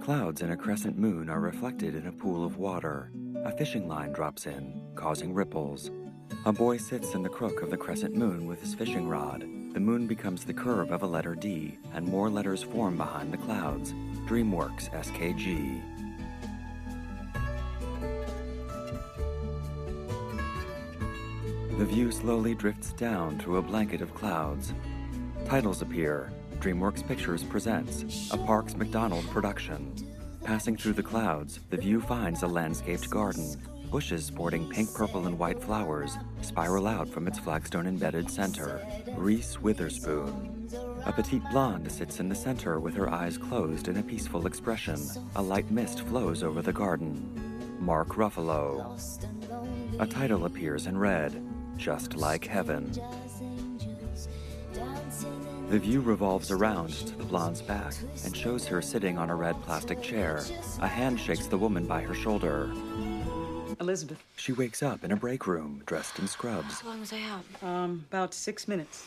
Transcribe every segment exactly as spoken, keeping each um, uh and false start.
Clouds and a crescent moon are reflected in a pool of water. A fishing line drops in, causing ripples. A boy sits in the crook of the crescent moon with his fishing rod. The moon becomes the curve of a letter D, and more letters form behind the clouds. DreamWorks S K G. The view slowly drifts down through a blanket of clouds. Titles appear. DreamWorks Pictures presents a Parks McDonald production. Passing through the clouds, the view finds a landscaped garden. Bushes sporting pink, purple, and white flowers spiral out from its flagstone-embedded center. Reese Witherspoon. A petite blonde sits in the center with her eyes closed in a peaceful expression. A light mist flows over the garden. Mark Ruffalo. A title appears in red, Just Like Heaven. The view revolves around to the blonde's back and shows her sitting on a red plastic chair. A hand shakes the woman by her shoulder. Elizabeth. She wakes up in a break room, dressed in scrubs. How long was I out? Um, about six minutes.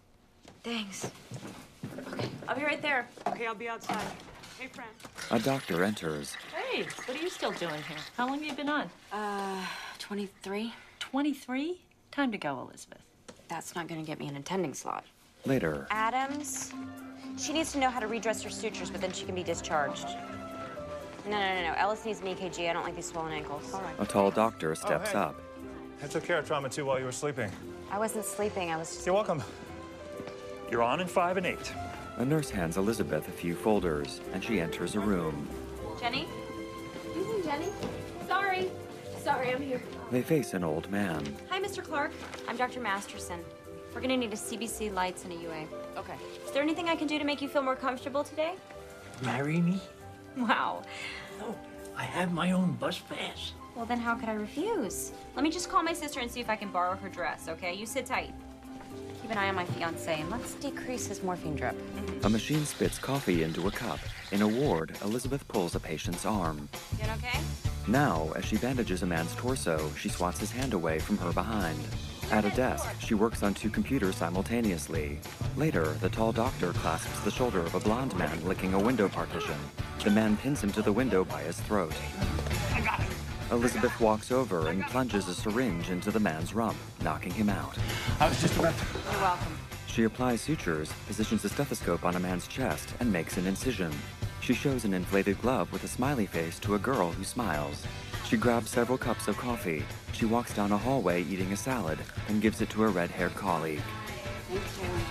Thanks. Okay, I'll be right there. Okay, I'll be outside. Hey, Fran. A doctor enters. Hey, what are you still doing here? How long have you been on? Uh, twenty-three? twenty-three? Time to go, Elizabeth. That's not gonna get me an attending slot. Later. Adams, she needs to know how to redress her sutures, but then she can be discharged. No, no, no, no. Ellis needs an E K G. I don't like these swollen ankles. All right. A tall doctor steps oh, hey. up. I took care of trauma two while you were sleeping. I wasn't sleeping. I was just... You're welcome. You're on in five and eight. A nurse hands Elizabeth a few folders, and she enters a room. Jenny? Evening, Jenny. Sorry. Sorry, I'm here. They face an old man. Hi, Mister Clark. I'm Doctor Masterson. We're gonna need a C B C, lights, and a U A. Okay. Is there anything I can do to make you feel more comfortable today? Marry me? Wow. No, I have my own bus pass. Well, then how could I refuse? Let me just call my sister and see if I can borrow her dress, okay? You sit tight. Keep an eye on my fiancé, and let's decrease his morphine drip. A machine spits coffee into a cup. In a ward, Elizabeth pulls a patient's arm. Doing okay? Now, as she bandages a man's torso, she swats his hand away from her behind. At a desk, she works on two computers simultaneously. Later, the tall doctor clasps the shoulder of a blonde man licking a window partition. The man pins him to the window by his throat. I got it. Elizabeth walks over and plunges a syringe into the man's rump, knocking him out. I was just about to... You're welcome. She applies sutures, positions a stethoscope on a man's chest, and makes an incision. She shows an inflated glove with a smiley face to a girl who smiles. She grabs several cups of coffee. She walks down a hallway eating a salad, and gives it to her red-haired colleague. Thank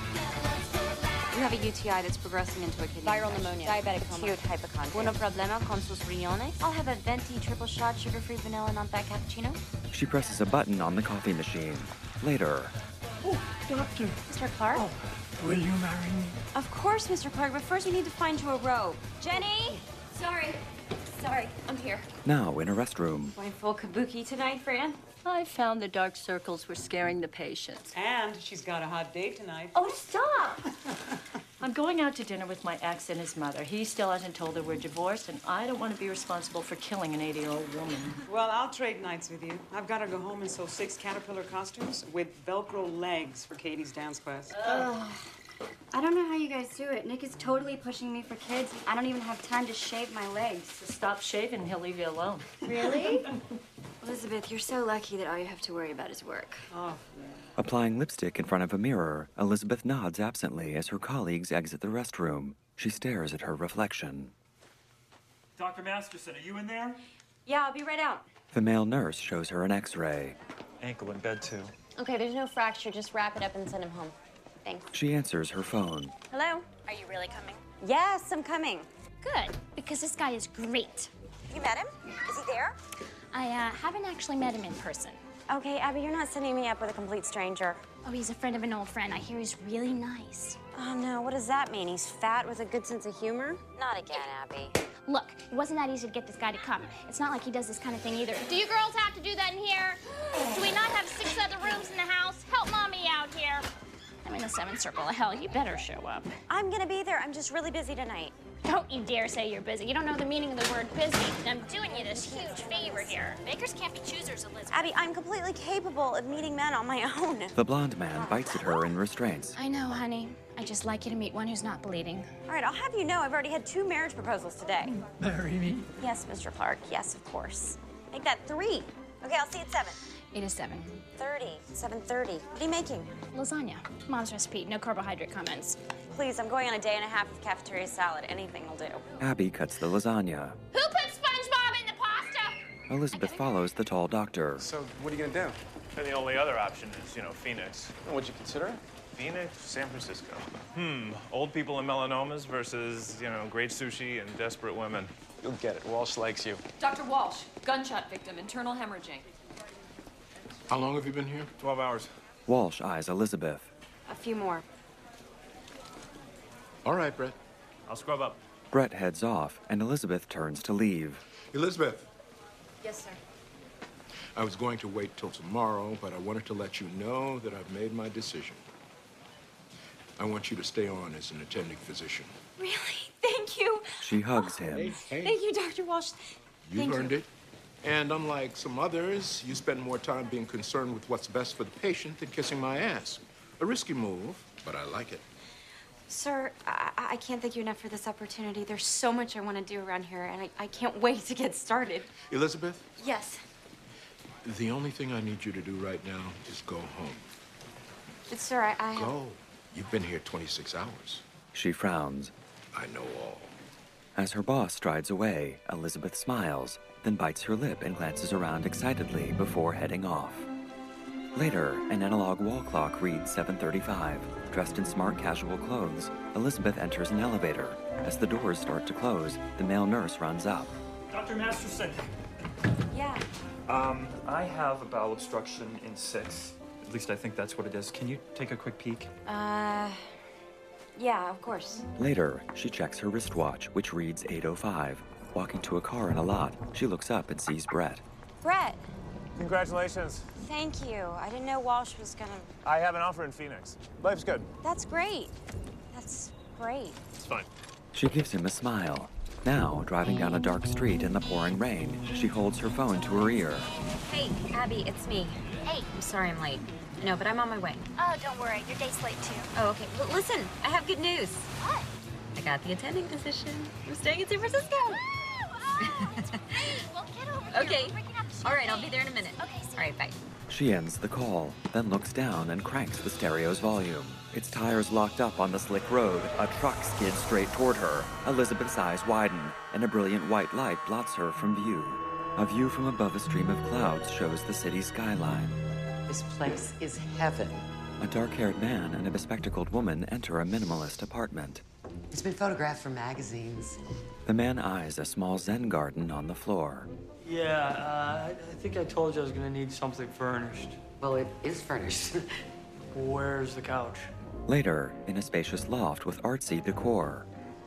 you. You have a U T I that's progressing into a kidney. Viral pneumonia. Diabetic coma. Acute hypochondria. Uno problema con sus riñones. I'll have a venti triple shot, sugar-free vanilla, non-fat cappuccino. She presses a button on the coffee machine. Later. Oh, doctor. Mister Clark? Oh, will you marry me? Of course, Mister Clark, but first we need to find you a robe. Jenny? Sorry. Sorry, I'm here. Now in a restroom. Going full kabuki tonight, Fran? I found the dark circles were scaring the patients. And she's got a hot date tonight. Oh, stop! I'm going out to dinner with my ex and his mother. He still hasn't told her we're divorced, and I don't want to be responsible for killing an eighty-year-old woman. Well, I'll trade nights with you. I've got to go home and sew six caterpillar costumes with Velcro legs for Katie's dance class. Ugh. I don't know how you guys do it. Nick is totally pushing me for kids. I don't even have time to shave my legs. So stop shaving, he'll leave you alone. Really? Elizabeth, you're so lucky that all you have to worry about is work. Oh. Applying lipstick in front of a mirror, Elizabeth nods absently as her colleagues exit the restroom. She stares at her reflection. Doctor Masterson, are you in there? Yeah, I'll be right out. The male nurse shows her an x-ray. Ankle in bed, too. Okay, there's no fracture. Just wrap it up and send him home. Thanks. She answers her phone. Hello? Are you really coming? Yes, I'm coming. Good, because this guy is great. You met him? Is he there? I uh, haven't actually met him in person. Okay, Abby, you're not setting me up with a complete stranger. Oh, he's a friend of an old friend. I hear he's really nice. Oh, no, what does that mean? He's fat with a good sense of humor? Not again, Abby. Look, it wasn't that easy to get this guy to come. It's not like he does this kind of thing either. Do you girls have to do that in here? Do we not have six other rooms in the house? Help mommy out here. I'm in the seventh circle of hell. You better show up. I'm gonna be there. I'm just really busy tonight. Don't you dare say you're busy. You don't know the meaning of the word busy. I'm doing you this huge favor here. Bakers can't be choosers, Elizabeth. Abby, I'm completely capable of meeting men on my own. The blonde man bites at her in restraints. I know, honey. I'd just like you to meet one who's not bleeding. All right, I'll have you know I've already had two marriage proposals today. Marry me? Yes, Mister Clark. Yes, of course. Make that three. Okay, I'll see you at seven. It is seven. thirty. seven thirty. What are you making? Lasagna. Mom's recipe, no carbohydrate comments. Please, I'm going on a day and a half of cafeteria salad. Anything will do. Abby cuts the lasagna. Who put SpongeBob in the pasta? Elizabeth follows the tall doctor. So, what are you gonna do? And the only other option is, you know, Phoenix. What'd you consider? Phoenix, San Francisco. Hmm, old people and melanomas versus, you know, great sushi and desperate women. You'll get it. Walsh likes you. Doctor Walsh, gunshot victim, internal hemorrhaging. How long have you been here? Twelve hours. Walsh eyes Elizabeth. A few more. All right, Brett. I'll scrub up. Brett heads off, and Elizabeth turns to leave. Elizabeth, Yes, sir. I was going to wait till tomorrow, but I wanted to let you know that I've made my decision. I want you to stay on as an attending physician. Really? Thank you. She hugs him. Hey, hey. Thank you, Doctor Walsh. You Thank earned you. it. And unlike some others, you spend more time being concerned with what's best for the patient than kissing my ass. A risky move, but I like it. Sir, I, I can't thank you enough for this opportunity. There's so much I want to do around here, and I, I can't wait to get started. Elizabeth, Yes. the only thing I need you to do right now is go home. But, sir, I, I have... Go. You've been here twenty-six hours. She frowns. I know all. As her boss strides away, Elizabeth smiles, then bites her lip and glances around excitedly before heading off. Later, an analog wall clock reads seven thirty-five. Dressed in smart casual clothes, Elizabeth enters an elevator. As the doors start to close, the male nurse runs up. Doctor Masterson. Yeah. Um, I have a bowel obstruction in six. At least I think that's what it is. Can you take a quick peek? Uh... Yeah, of course. Later, she checks her wristwatch, which reads eight oh five. Walking to a car in a lot, she looks up and sees Brett. Brett, Congratulations. thank you. I didn't know Walsh was gonna... I have an offer in Phoenix. Life's good. That's great. That's great. It's fine. She gives him a smile. Now, driving down a dark street in the pouring rain, she holds her phone to her ear. Hey, Abby, it's me. Hey. I'm sorry I'm late. No, but I'm on my way. Oh, don't worry. Your day's late, too. Oh, okay. Well, listen, I have good news. What? I got the attending position. I'm staying in San Francisco. Oh, that's great. Well, get over here. Okay. We're breaking up the All right, champagne. I'll be there in a minute. Okay, see All right, bye. She ends the call, then looks down and cranks the stereo's volume. Its tires locked up on the slick road, a truck skids straight toward her. Elizabeth's eyes widen, and a brilliant white light blots her from view. A view from above a stream of clouds shows the city skyline. This place is heaven. A dark-haired man and a bespectacled woman enter a minimalist apartment. It's been photographed for magazines. The man eyes a small Zen garden on the floor. Yeah, uh, I I think I told you I was gonna need something furnished. Well, it is furnished. Where's the couch? Later, in a spacious loft with artsy decor.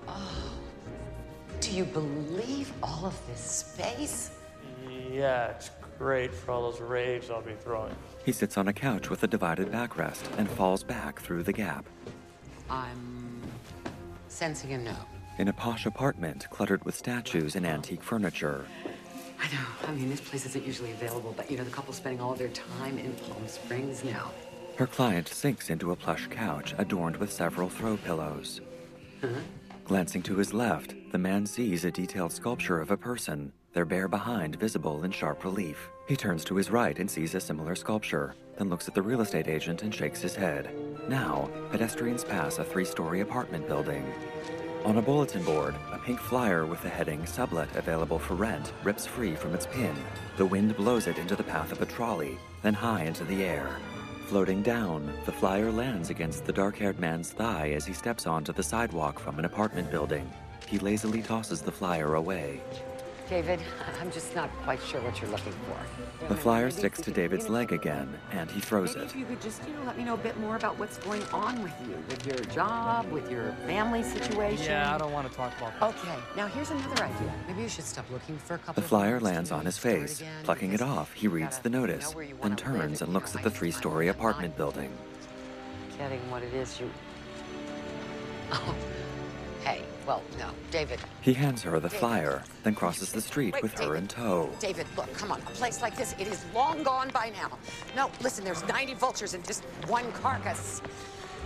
Do you believe all of this space? Yeah, it's great for all those raves I'll be throwing. He sits on a couch with a divided backrest and falls back through the gap. I'm sensing a no. In a posh apartment cluttered with statues and antique furniture. I know. I mean, this place isn't usually available, but you know, the couple spending all of their time in Palm Springs now. Her client sinks into a plush couch adorned with several throw pillows. Huh? Glancing to his left, the man sees a detailed sculpture of a person, their bare behind visible in sharp relief. He turns to his right and sees a similar sculpture, then looks at the real estate agent and shakes his head. Now, pedestrians pass a three-story apartment building. On a bulletin board, a pink flyer with the heading "Sublet available for rent" rips free from its pin. The wind blows it into the path of a trolley, then high into the air. Floating down, the flyer lands against the dark-haired man's thigh as he steps onto the sidewalk from an apartment building. He lazily tosses the flyer away. David, I'm just not quite sure what you're looking for. The flyer sticks to David's leg again, and he throws Maybe it. if you could just, you know, let me know a bit more about what's going on with you, with your job, with your family situation. Yeah, I don't want to talk about that. Okay, now here's another idea. Maybe you should stop looking for a couple The of flyer months lands to on his start face. again, Plucking it because off, he you reads gotta the notice, know where you then wanna live turns if and you looks know at the life is three-story not apartment building. Getting what it is you... Oh, hey, well, no, David. He hands her the David. flyer, then crosses the street Wait, with her David. in tow. David, look, come on. A place like this, it is long gone by now. No, listen, there's ninety vultures in just one carcass. All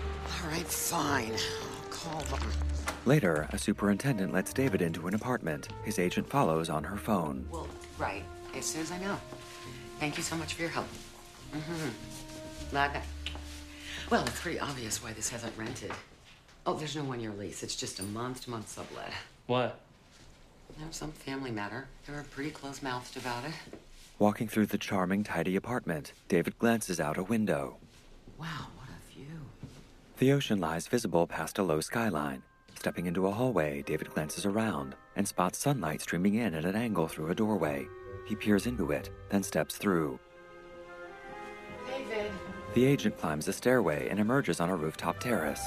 All right, fine. I'll call them. Later, a superintendent lets David into an apartment. His agent follows on her phone. Well, right. As soon as I know. Thank you so much for your help. Mm-hmm. Glad that. Well, it's pretty obvious why this hasn't rented. Oh, there's no one-year lease. It's just a month-to-month sublet. What? No, some family matter. They were pretty close-mouthed about it. Walking through the charming, tidy apartment, David glances out a window. Wow, what a view. The ocean lies visible past a low skyline. Stepping into a hallway, David glances around and spots sunlight streaming in at an angle through a doorway. He peers into it, then steps through. David. The agent climbs a stairway and emerges on a rooftop terrace.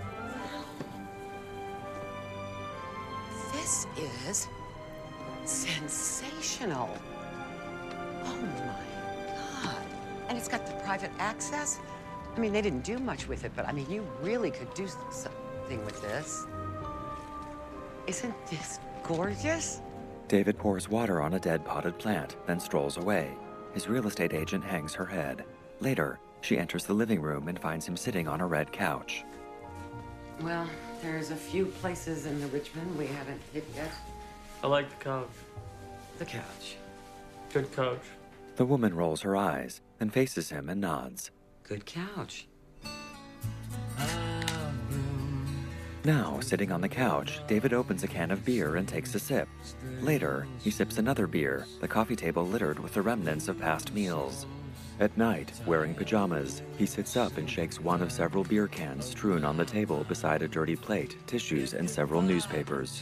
This is sensational. Oh my God. And it's got the private access. I mean, they didn't do much with it, but I mean, you really could do something with this. Isn't this gorgeous? David pours water on a dead potted plant, then strolls away. His real estate agent hangs her head. Later, she enters the living room and finds him sitting on a red couch. Well, there's a few places in the Richmond we haven't hit yet. I like the couch. The couch. Good couch. The woman rolls her eyes, then faces him and nods. Good couch. Now, sitting on the couch, David opens a can of beer and takes a sip. Later, he sips another beer, the coffee table littered with the remnants of past meals. At night, wearing pajamas, he sits up and shakes one of several beer cans strewn on the table beside a dirty plate, tissues, and several newspapers.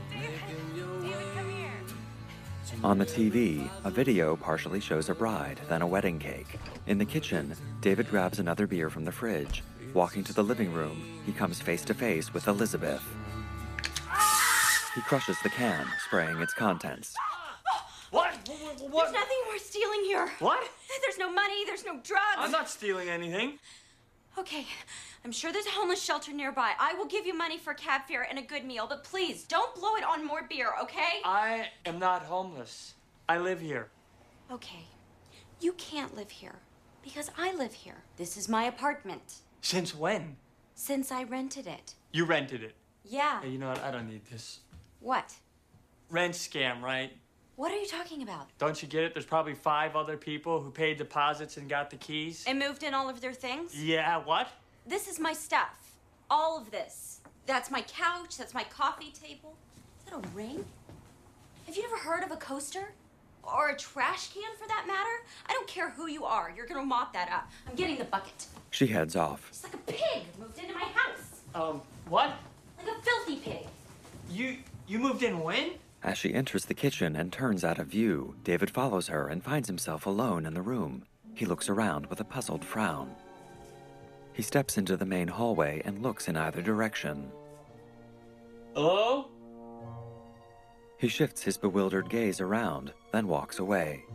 On the T V, a video partially shows a bride, then a wedding cake. In the kitchen, David grabs another beer from the fridge. Walking to the living room, he comes face to face with Elizabeth. He crushes the can, spraying its contents. What? What? what? There's nothing worth stealing here. What? There's no money, there's no drugs. I'm not stealing anything. Okay, I'm sure there's a homeless shelter nearby. I will give you money for cab fare and a good meal, but please, don't blow it on more beer, okay? I am not homeless. I live here. Okay, you can't live here because I live here. This is my apartment. Since when? Since I rented it. You rented it. Yeah. Hey, you know what? I don't need this. What? Rent scam, right? What are you talking about? Don't you get it? There's probably five other people who paid deposits and got the keys. And moved in all of their things? Yeah, what? This is my stuff. All of this. That's my couch, that's my coffee table. Is that a ring? Have you never heard of a coaster? Or a trash can, for that matter? I don't care who you are. You're gonna mop that up. I'm getting the bucket. She heads off. It's like a pig moved into my house. Um, what? Like a filthy pig. You, you moved in when? As she enters the kitchen and turns out of view, David follows her and finds himself alone in the room. He looks around with a puzzled frown. He steps into the main hallway and looks in either direction. Hello? He shifts his bewildered gaze around, then walks away.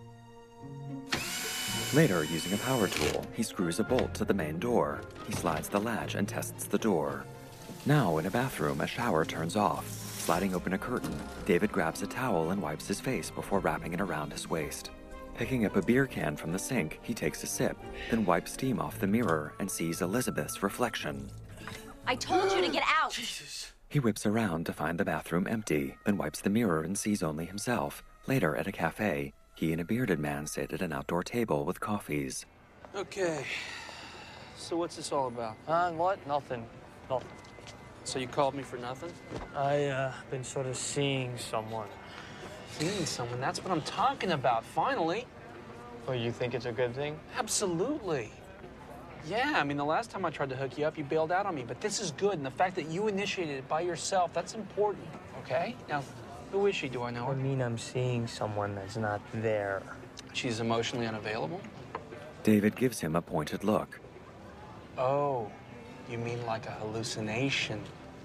Later, using a power tool, he screws a bolt to the main door. He slides the latch and tests the door. Now, in a bathroom, a shower turns off. Sliding open a curtain, David grabs a towel and wipes his face before wrapping it around his waist. Picking up a beer can from the sink, he takes a sip, then wipes steam off the mirror and sees Elizabeth's reflection. I told you to get out. Jesus. He whips around to find the bathroom empty, then wipes the mirror and sees only himself. Later, at a cafe, he and a bearded man sit at an outdoor table with coffees. Okay. So what's this all about? Uh, what? Nothing. Nothing. So you called me for nothing? I, uh, been sort of seeing someone. Seeing someone? That's what I'm talking about, finally. Well, you think it's a good thing? Absolutely. Yeah, I mean, the last time I tried to hook you up, you bailed out on me. But this is good, and the fact that you initiated it by yourself, that's important, okay? Now, who is she? Do I know her? I mean, I'm seeing someone that's not there. She's emotionally unavailable? David gives him a pointed look. Oh, you mean like a hallucination?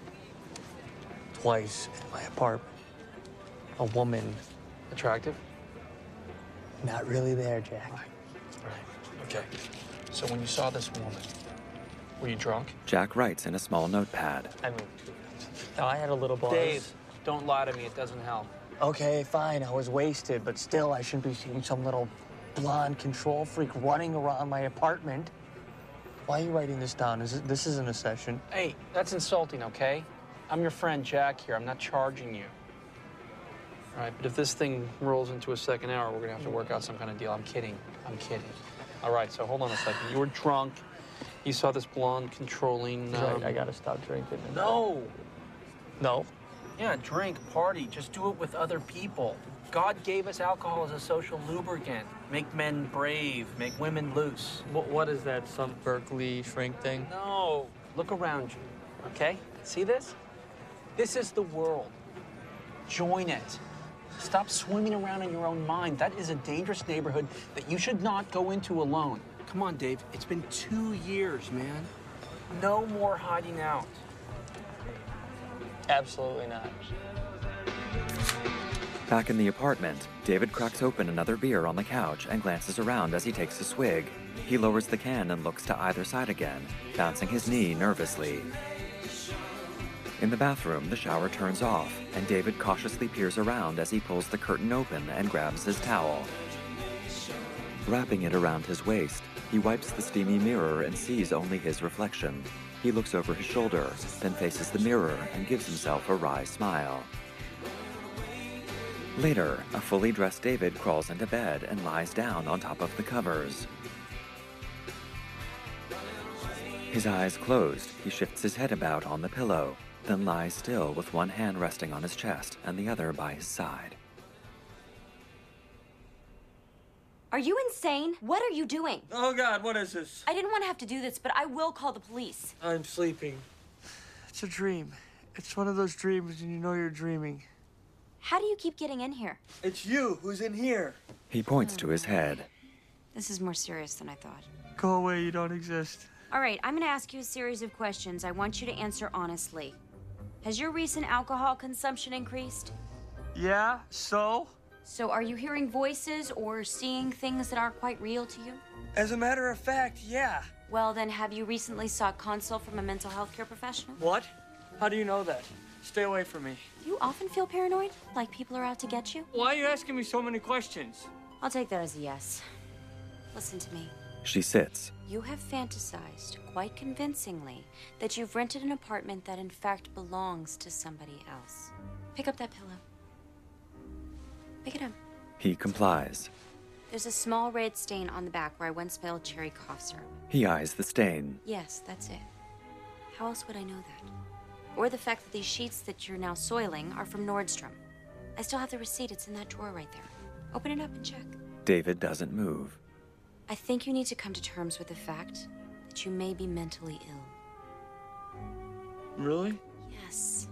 Twice in my apartment. A woman. Attractive? Not really there, Jack. Right, right, okay. So when you saw this woman, were you drunk? Jack writes in a small notepad. I mean, no, I had a little buzz. Dave, don't lie to me. It doesn't help. Okay, fine. I was wasted, but still, I shouldn't be seeing some little blonde control freak running around my apartment. Why are you writing this down? Is it, this isn't a session. Hey, that's insulting, okay? I'm your friend Jack here. I'm not charging you. All right, but if this thing rolls into a second hour, we're gonna have to work out some kind of deal. I'm kidding. I'm kidding. All right, so hold on a second. You were drunk. You saw this blonde controlling. Um... I, I gotta stop drinking. No. No. Yeah, drink, party. Just do it with other people. God gave us alcohol as a social lubricant. Make men brave, make women loose. What, what is that, some Berkeley shrink thing? No. Look around you, okay? See this? This is the world. Join it. Stop swimming around in your own mind. That is a dangerous neighborhood that you should not go into alone. Come on, Dave. It's been two years, man. No more hiding out. Absolutely not. Back in the apartment, David cracks open another beer on the couch and glances around as he takes a swig. He lowers the can and looks to either side again, bouncing his knee nervously. In the bathroom, the shower turns off, and David cautiously peers around as he pulls the curtain open and grabs his towel. Wrapping it around his waist, he wipes the steamy mirror and sees only his reflection. He looks over his shoulder, then faces the mirror and gives himself a wry smile. Later, a fully dressed David crawls into bed and lies down on top of the covers. His eyes closed, he shifts his head about on the pillow, then lies still with one hand resting on his chest and the other by his side. Are you insane? What are you doing? Oh, God, what is this? I didn't want to have to do this, but I will call the police. I'm sleeping. It's a dream. It's one of those dreams and you know you're dreaming. How do you keep getting in here? It's you who's in here. He points to his head. This is more serious than I thought. Go away, you don't exist. All right, I'm going to ask you a series of questions. I want you to answer honestly. Has your recent alcohol consumption increased? Yeah, so? So are you hearing voices or seeing things that aren't quite real to you? As a matter of fact, yeah. Well, then have you recently sought consult from a mental health care professional? What? How do you know that? Stay away from me. Do you often feel paranoid? Like people are out to get you? Why are you asking me so many questions? I'll take that as a yes. Listen to me. She sits. You have fantasized, quite convincingly, that you've rented an apartment that in fact belongs to somebody else. Pick up that pillow. Pick it up. He complies. There's a small red stain on the back where I once spilled cherry cough syrup. He eyes the stain. Yes, that's it. How else would I know that? Or the fact that these sheets that you're now soiling are from Nordstrom. I still have the receipt. It's in that drawer right there. Open it up and check. David doesn't move. I think you need to come to terms with the fact that you may be mentally ill. Really? Yes.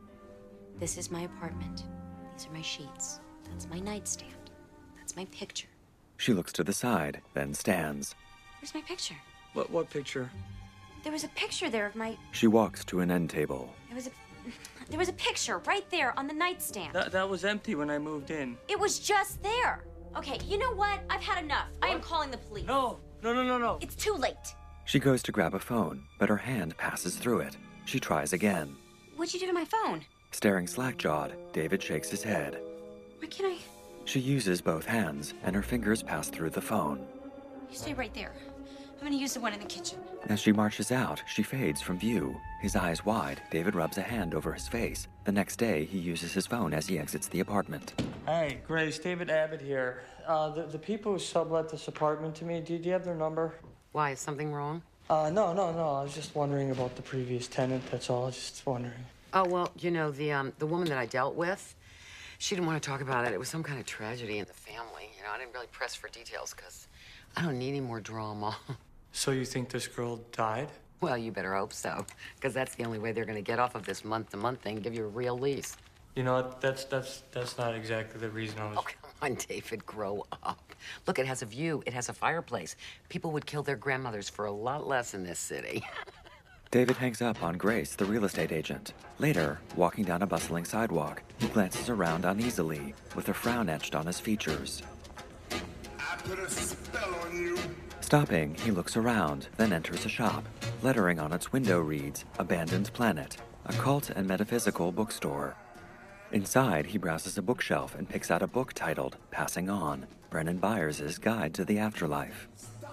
This is my apartment. These are my sheets. That's my nightstand. That's my picture. She looks to the side, then stands. Where's my picture? What, what picture? There was a picture there of my... She walks to an end table. There was a... There was a picture right there on the nightstand. That, that was empty when I moved in. It was just there. Okay, you know what? I've had enough. What? I am calling the police. No, no, no, no, no. It's too late. She goes to grab a phone, but her hand passes through it. She tries again. What'd you do to my phone? Staring slack-jawed, David shakes his head. Why can't I... She uses both hands, and her fingers pass through the phone. You stay right there. I'm gonna use the one in the kitchen. As she marches out, she fades from view. His eyes wide, David rubs a hand over his face. The next day, he uses his phone as he exits the apartment. Hey, Grace, David Abbott here. Uh, the, the people who sublet this apartment to me, do, do you have their number? Why, is something wrong? Uh, no, no, no. I was just wondering about the previous tenant, that's all. I was just wondering. Oh, well, you know, the, um, the woman that I dealt with, she didn't want to talk about it. It was some kind of tragedy in the family. You know, I didn't really press for details because I don't need any more drama. So you think this girl died? Well, you better hope so, because that's the only way they're going to get off of this month-to-month thing, give you a real lease. You know, that's that's that's not exactly the reason I was... Oh, come on, David, grow up. Look, it has a view. It has a fireplace. People would kill their grandmothers for a lot less in this city. David hangs up on Grace, the real estate agent. Later, walking down a bustling sidewalk, he glances around uneasily, with a frown etched on his features. I put a spell on you. Stopping, he looks around, then enters a shop. Lettering on its window reads, Abandoned Planet, a cult and metaphysical bookstore. Inside, he browses a bookshelf and picks out a book titled Passing On, Brennan Byers' Guide to the Afterlife.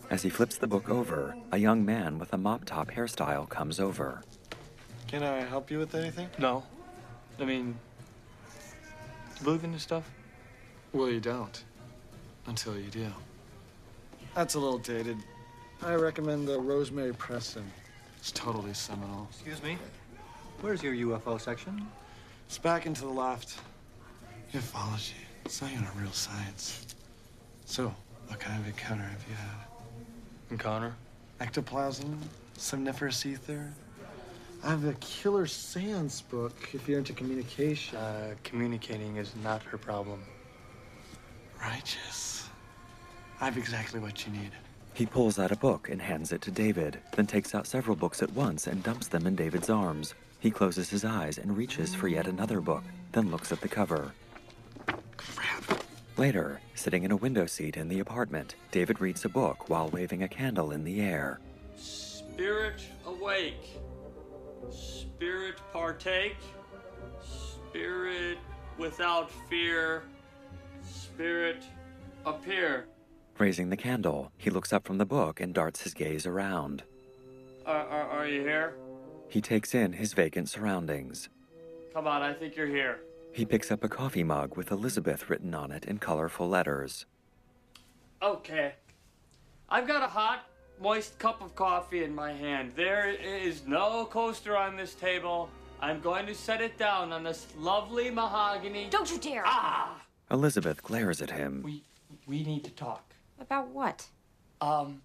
As he flips the book over, a young man with a mop-top hairstyle comes over. Can I help you with anything? No. I mean, do you believe in this stuff? Well, you don't. Until you do. That's a little dated. I recommend the Rosemary Preston. It's totally seminal. Excuse me? Where's your U F O section? It's back into the left. Ufology. It's not even a real science. So, what kind of encounter have you had? Encounter? Ectoplasm? Somniferous ether? I have a killer seance book if you're into communication. Uh, communicating is not her problem. Righteous. I have exactly what you need. He pulls out a book and hands it to David, then takes out several books at once and dumps them in David's arms. He closes his eyes and reaches for yet another book, then looks at the cover. Crap. Later, sitting in a window seat in the apartment, David reads a book while waving a candle in the air. Spirit awake. Spirit partake. Spirit without fear. Spirit appear. Raising the candle, he looks up from the book and darts his gaze around. Are, are, are you here? He takes in his vacant surroundings. Come on, I think you're here. He picks up a coffee mug with Elizabeth written on it in colorful letters. Okay. I've got a hot, moist cup of coffee in my hand. There is no coaster on this table. I'm going to set it down on this lovely mahogany. Don't you dare! Ah! Elizabeth glares at him. We, we need to talk. About what? Um,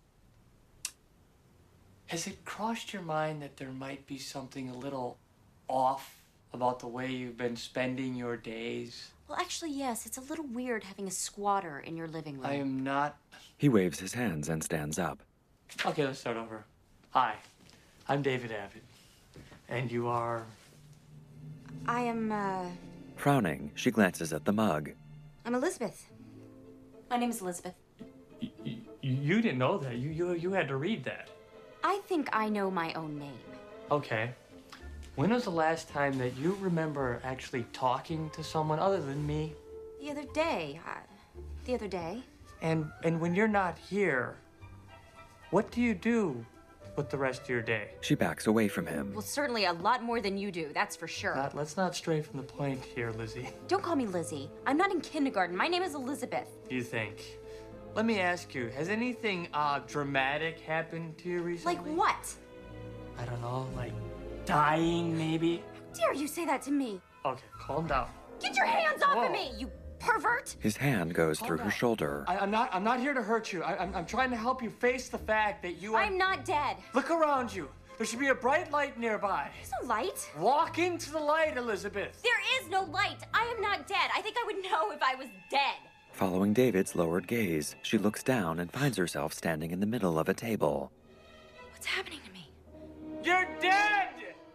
has it crossed your mind that there might be something a little off about the way you've been spending your days? Well, actually, yes. It's a little weird having a squatter in your living room. I am not... He waves his hands and stands up. Okay, let's start over. Hi, I'm David Abbott. And you are... I am, uh... Frowning, she glances at the mug. I'm Elizabeth. My name is Elizabeth. You, you didn't know that. You, you, you had to read that. I think I know my own name. Okay. When was the last time that you remember actually talking to someone other than me? The other day. Uh, the other day. And and when you're not here, what do you do with the rest of your day? She backs away from him. Well, certainly a lot more than you do, that's for sure. Not, let's not stray from the point here, Lizzie. Don't call me Lizzie. I'm not in kindergarten. My name is Elizabeth. You think? Let me ask you, has anything uh, dramatic happened to you recently? Like what? I don't know, like dying, maybe? How dare you say that to me? Okay, calm down. Get your hands off Whoa. of me, you pervert! His hand goes Calm through down. her shoulder. I, I'm not. I'm not here to hurt you. I, I'm. I'm trying to help you face the fact that you are. I'm not dead. Look around you. There should be a bright light nearby. There's no light. Walk into the light, Elizabeth. There is no light. I am not dead. I think I would know if I was dead. Following David's lowered gaze, she looks down and finds herself standing in the middle of a table. What's happening to me? You're dead!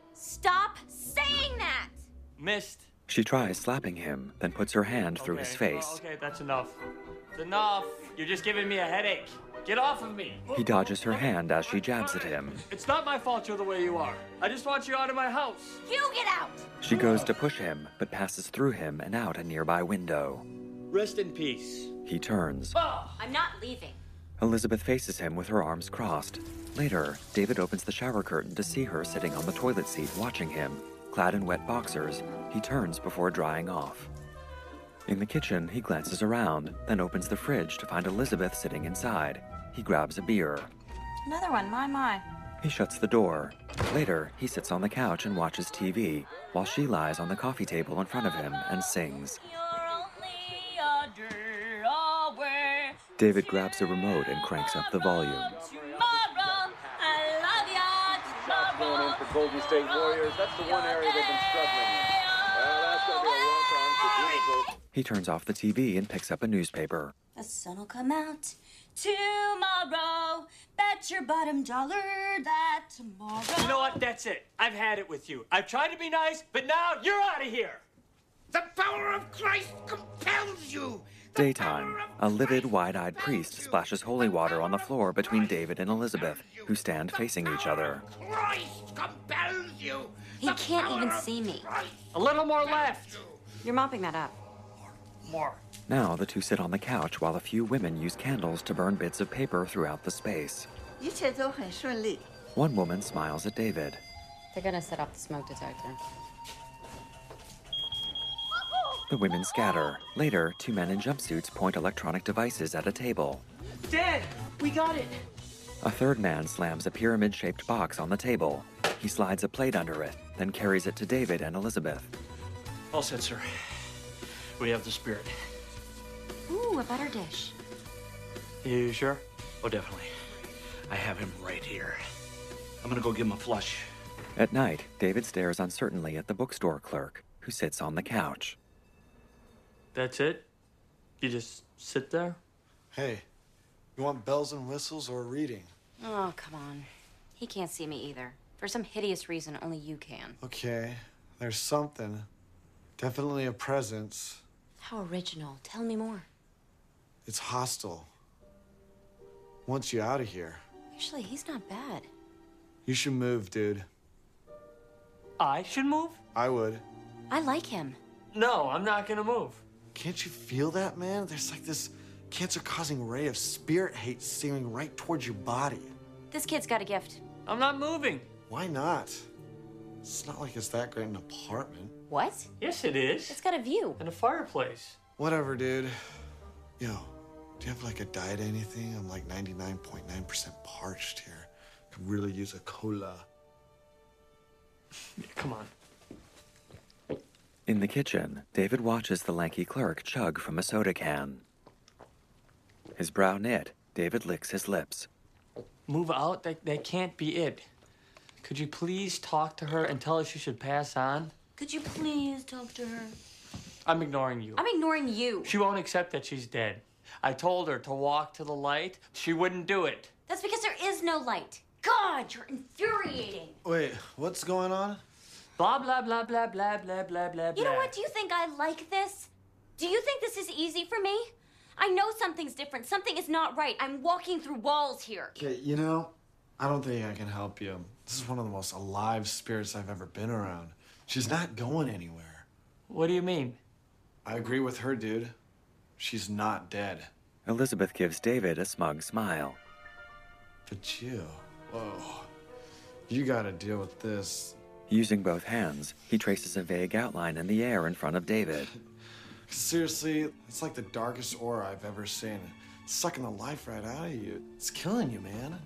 Stop saying that! Missed. She tries slapping him, then puts her hand through his Okay, face. well, okay, that's enough. It's enough. You're just giving me a headache. Get off of me. He dodges her hand as she jabs at him. It's not my fault you're the way you are. I just want you out of my house. You get out! She goes to push him, but passes through him and out a nearby window. Rest in peace. He turns. I'm not leaving. Elizabeth faces him with her arms crossed. Later, David opens the shower curtain to see her sitting on the toilet seat watching him. Clad in wet boxers, he turns before drying off. In the kitchen, he glances around, then opens the fridge to find Elizabeth sitting inside. He grabs a beer. Another one, my, my. He shuts the door. Later, he sits on the couch and watches T V, while she lies on the coffee table in front of him and sings. David grabs a remote and cranks up the volume. Going in for Golden State Warriors. That's the one area they've been struggling in. Well, that's going to be a long time for Google. He turns off the T V and picks up a newspaper. The sun will come out tomorrow. Bet your bottom dollar that tomorrow. You know what? That's it. I've had it with you. I've tried to be nice, but now you're out of here. The power of Christ compels you. Daytime. A livid, wide-eyed priest splashes holy water on the floor between David and Elizabeth, who stand facing each other. Christ compels you. He can't even see me. A little more left. You're mopping that up. More. Now the two sit on the couch while a few women use candles to burn bits of paper throughout the space. 一切都很顺利。 One woman smiles at David. They're gonna set off the smoke detector. The women scatter. Later, two men in jumpsuits point electronic devices at a table. Dad, we got it. A third man slams a pyramid-shaped box on the table. He slides a plate under it, then carries it to David and Elizabeth. All set, sir. We have the spirit. Ooh, a butter dish. You sure? Oh, definitely. I have him right here. I'm gonna go give him a flush. At night, David stares uncertainly at the bookstore clerk, who sits on the couch. That's it? You just sit there? Hey, you want bells and whistles or reading? Oh, come on. He can't see me either. For some hideous reason, only you can. Okay, there's something. Definitely a presence. How original. Tell me more. It's hostile. Wants you out of here. Actually, he's not bad. You should move, dude. I should move? I would. I like him. No, I'm not gonna move. Can't you feel that, man? There's like this cancer-causing ray of spirit hate searing right towards your body. This kid's got a gift. I'm not moving. Why not? It's not like it's that great an apartment. What? Yes, it is. It's got a view. And a fireplace. Whatever, dude. Yo, do you have like a diet or anything? I'm like ninety-nine point nine percent parched here. Could really use a cola. Come on. In the kitchen, David watches the lanky clerk chug from a soda can. His brow knit, David licks his lips. Move out? That, that can't be it. Could you please talk to her and tell her she should pass on? Could you please talk to her? I'm ignoring you. I'm ignoring you. She won't accept that she's dead. I told her to walk to the light. She wouldn't do it. That's because there is no light. God, you're infuriating. Wait, what's going on? Blah, blah, blah, blah, blah, blah, blah, blah, You know what? Do you think I like this? Do you think this is easy for me? I know something's different. Something is not right. I'm walking through walls here. Okay, you know, I don't think I can help you. This is one of the most alive spirits I've ever been around. She's not going anywhere. What do you mean? I agree with her, dude. She's not dead. Elizabeth gives David a smug smile. But you, whoa, you gotta deal with this. Using both hands, he traces a vague outline in the air in front of David. Seriously, it's like the darkest aura I've ever seen. It's sucking the life right out of you. It's killing you, man.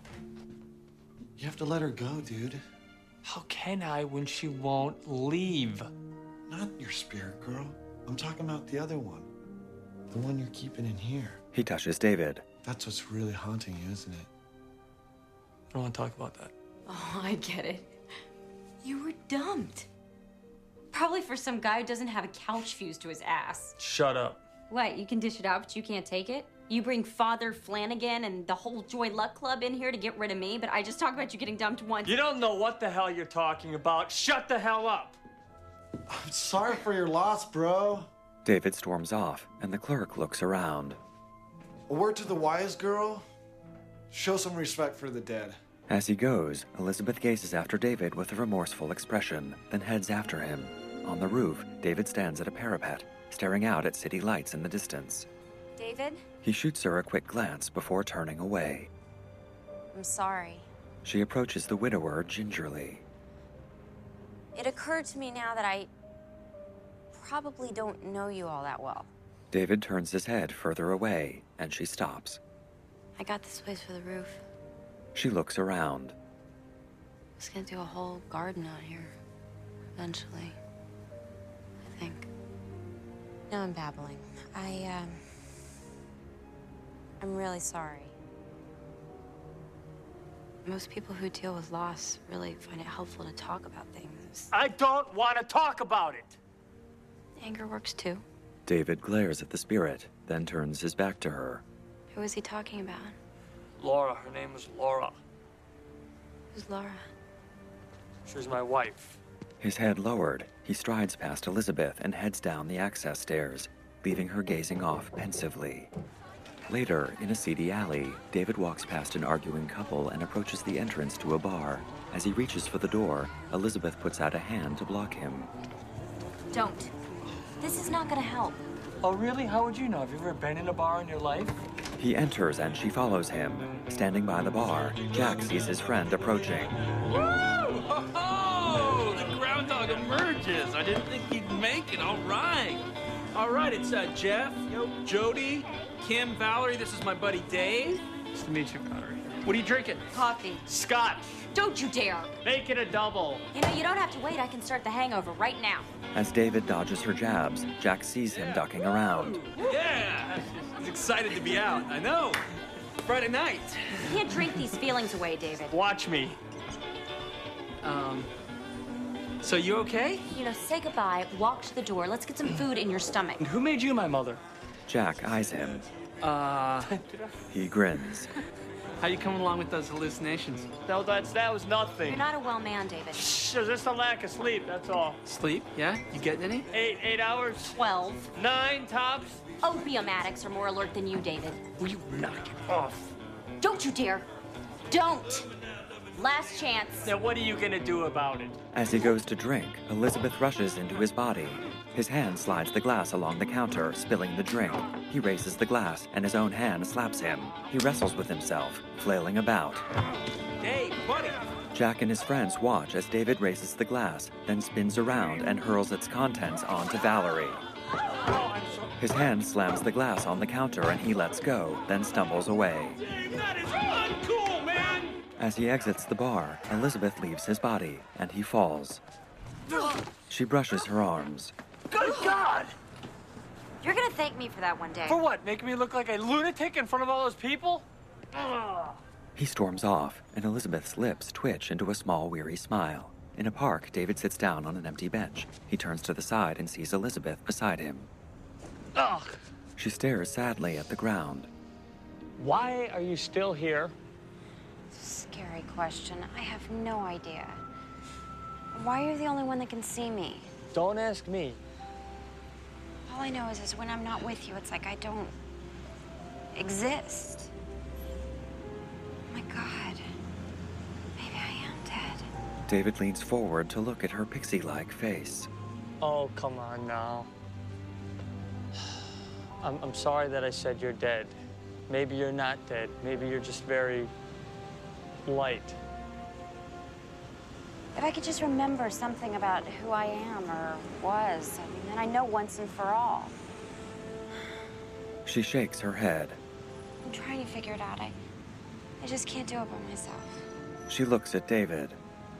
You have to let her go, dude. How can I when she won't leave? Not your spirit girl. I'm talking about the other one. The one you're keeping in here. He touches David. That's what's really haunting you, isn't it? I don't want to talk about that. Oh, I get it. You were dumped. Probably for some guy who doesn't have a couch fused to his ass. Shut up. What, you can dish it out, but you can't take it? You bring Father Flanagan and the whole Joy Luck Club in here to get rid of me, but I just talked about you getting dumped once. You don't know what the hell you're talking about. Shut the hell up. I'm sorry for your loss, bro. David storms off, and the clerk looks around. A word to the wise girl. Show some respect for the dead. As he goes, Elizabeth gazes after David with a remorseful expression, then heads after him. On the roof, David stands at a parapet, staring out at city lights in the distance. David? He shoots her a quick glance before turning away. I'm sorry. She approaches the widower gingerly. It occurred to me now that I probably don't know you all that well. David turns his head further away, and she stops. I got this place for the roof. She looks around. I was gonna do a whole garden out here. Eventually. I think. No, I'm babbling. I, um... I'm really sorry. Most people who deal with loss really find it helpful to talk about things. I don't want to talk about it. Anger works too. David glares at the spirit, then turns his back to her. Who is he talking about? Laura. Her name was Laura. Who's Laura? She was my wife. His head lowered, he strides past Elizabeth and heads down the access stairs, leaving her gazing off pensively. Later, in a seedy alley, David walks past an arguing couple and approaches the entrance to a bar. As he reaches for the door, Elizabeth puts out a hand to block him. Don't. This is not gonna help. Oh, really? How would you know? Have you ever been in a bar in your life? He enters and she follows him. Standing by the bar, Jack sees his friend approaching. Woo! Oh, the groundhog emerges. I didn't think he'd make it. All right. All right, it's uh, Jeff, Jody, Kim, Valerie. This is my buddy Dave. Nice to meet you, Valerie. What are you drinking? Coffee. Scotch. Don't you dare. Make it a double. You know, you don't have to wait. I can start the hangover right now. As David dodges her jabs, Jack sees him ducking around. Yeah, I was excited to be out. I know. Friday night. You can't drink these feelings away, David. Watch me. Um, so you okay? You know, say goodbye, walk to the door. Let's get some food in your stomach. And who made you my mother? Jack eyes him. Uh, He grins. how you coming along with those hallucinations? No, that's, that was nothing. You're not a well man, David. Shh, there's just a lack of sleep, that's all. Sleep? Yeah? You getting any? Eight, eight hours? Twelve. Nine tops? Opium addicts are more alert than you, David. Will you knock it off? Don't you dare. Don't. Last chance. Now, what are you gonna do about it? As he goes to drink, Elizabeth rushes into his body. His hand slides the glass along the counter, spilling the drink. He raises the glass, and his own hand slaps him. He wrestles with himself, flailing about. Hey, buddy. Jack and his friends watch as David raises the glass, then spins around and hurls its contents onto Valerie. His hand slams the glass on the counter and he lets go, then stumbles away. That is uncool, man! As he exits the bar, Elizabeth leaves his body, and he falls. She brushes her arms. Good God! You're gonna thank me for that one day. For what? Making me look like a lunatic in front of all those people? Ugh. He storms off, and Elizabeth's lips twitch into a small, weary smile. In a park, David sits down on an empty bench. He turns to the side and sees Elizabeth beside him. Ugh. She stares sadly at the ground. Why are you still here? Scary question. I have no idea. Why are you the only one that can see me? Don't ask me. All I know is, is when I'm not with you, it's like I don't exist. My God. Maybe I am dead. David leans forward to look at her pixie-like face. Oh, come on now. I'm, I'm sorry that I said you're dead. Maybe you're not dead. Maybe you're just very light. If I could just remember something about who I am or was, I mean, then I know once and for all. She shakes her head. I'm trying to figure it out. I, I just can't do it by myself. She looks at David.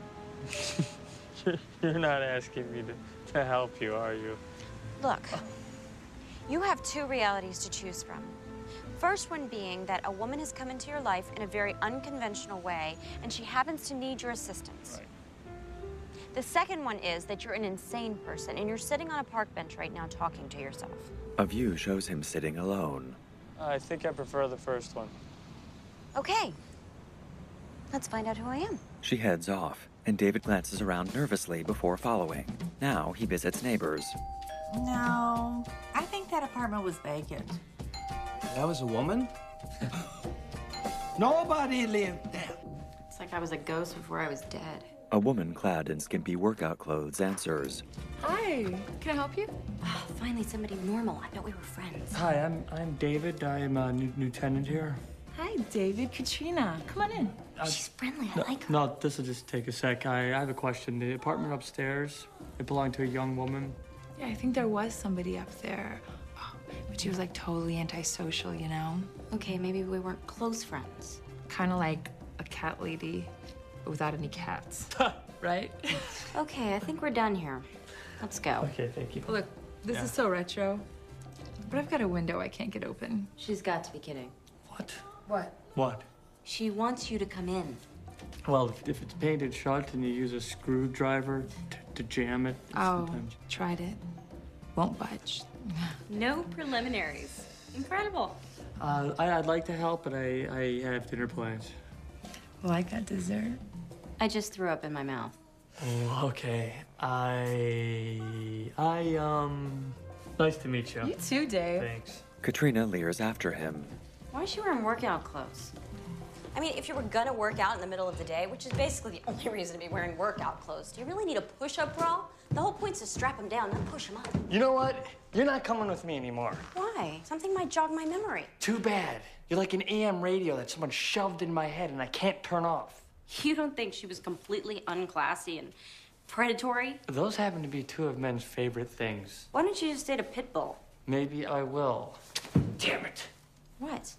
You're not asking me to, to help you, are you? Look, you have two realities to choose from. First one being that a woman has come into your life in a very unconventional way, and she happens to need your assistance. Right. The second one is that you're an insane person, and you're sitting on a park bench right now talking to yourself. A view shows him sitting alone. I think I prefer the first one. Okay. Let's find out who I am. She heads off, and David glances around nervously before following. Now he visits neighbors. No, I think that apartment was vacant. That was a woman? Nobody lived there. It's like I was a ghost before I was dead. A woman clad in skimpy workout clothes answers. Hi, can I help you? Oh, finally somebody normal. I thought we were friends. Hi, I'm I'm David. I am a new, new tenant here. Hi, David, Katrina. Come on in. Uh, She's friendly. I no, like her. No, this will just take a sec. I, I have a question. The apartment upstairs, it belonged to a young woman. Yeah, I think there was somebody up there. Oh, but she was like totally antisocial, you know? Okay, maybe we weren't close friends. Kind of like a cat lady, but without any cats. Right? Okay, I think we're done here. Let's go. Okay, thank you. Look, this Yeah. is so retro. But I've got a window I can't get open. She's got to be kidding. What? What? What? She wants you to come in. Well, if, if it's painted shut and you use a screwdriver to, to jam it, Oh, sometimes. tried it. Won't budge. No preliminaries. Incredible. Uh, I, I'd like to help, but I, I have dinner plans. Well, I got dessert. I just threw up in my mouth. Oh, okay. I, I, um, nice to meet you. You too, Dave. Thanks. Katrina leers after him. Why is she wearing workout clothes? I mean, if you were gonna work out in the middle of the day, which is basically the only reason to be wearing workout clothes, do you really need a push-up bra? The whole point's to strap them down, not push them up. You know what? You're not coming with me anymore. Why? Something might jog my memory. Too bad. You're like an A M radio that someone shoved in my head and I can't turn off. You don't think she was completely unclassy and predatory? Those happen to be two of men's favorite things. Why don't you just date a pit bull? Maybe I will. Damn it. What?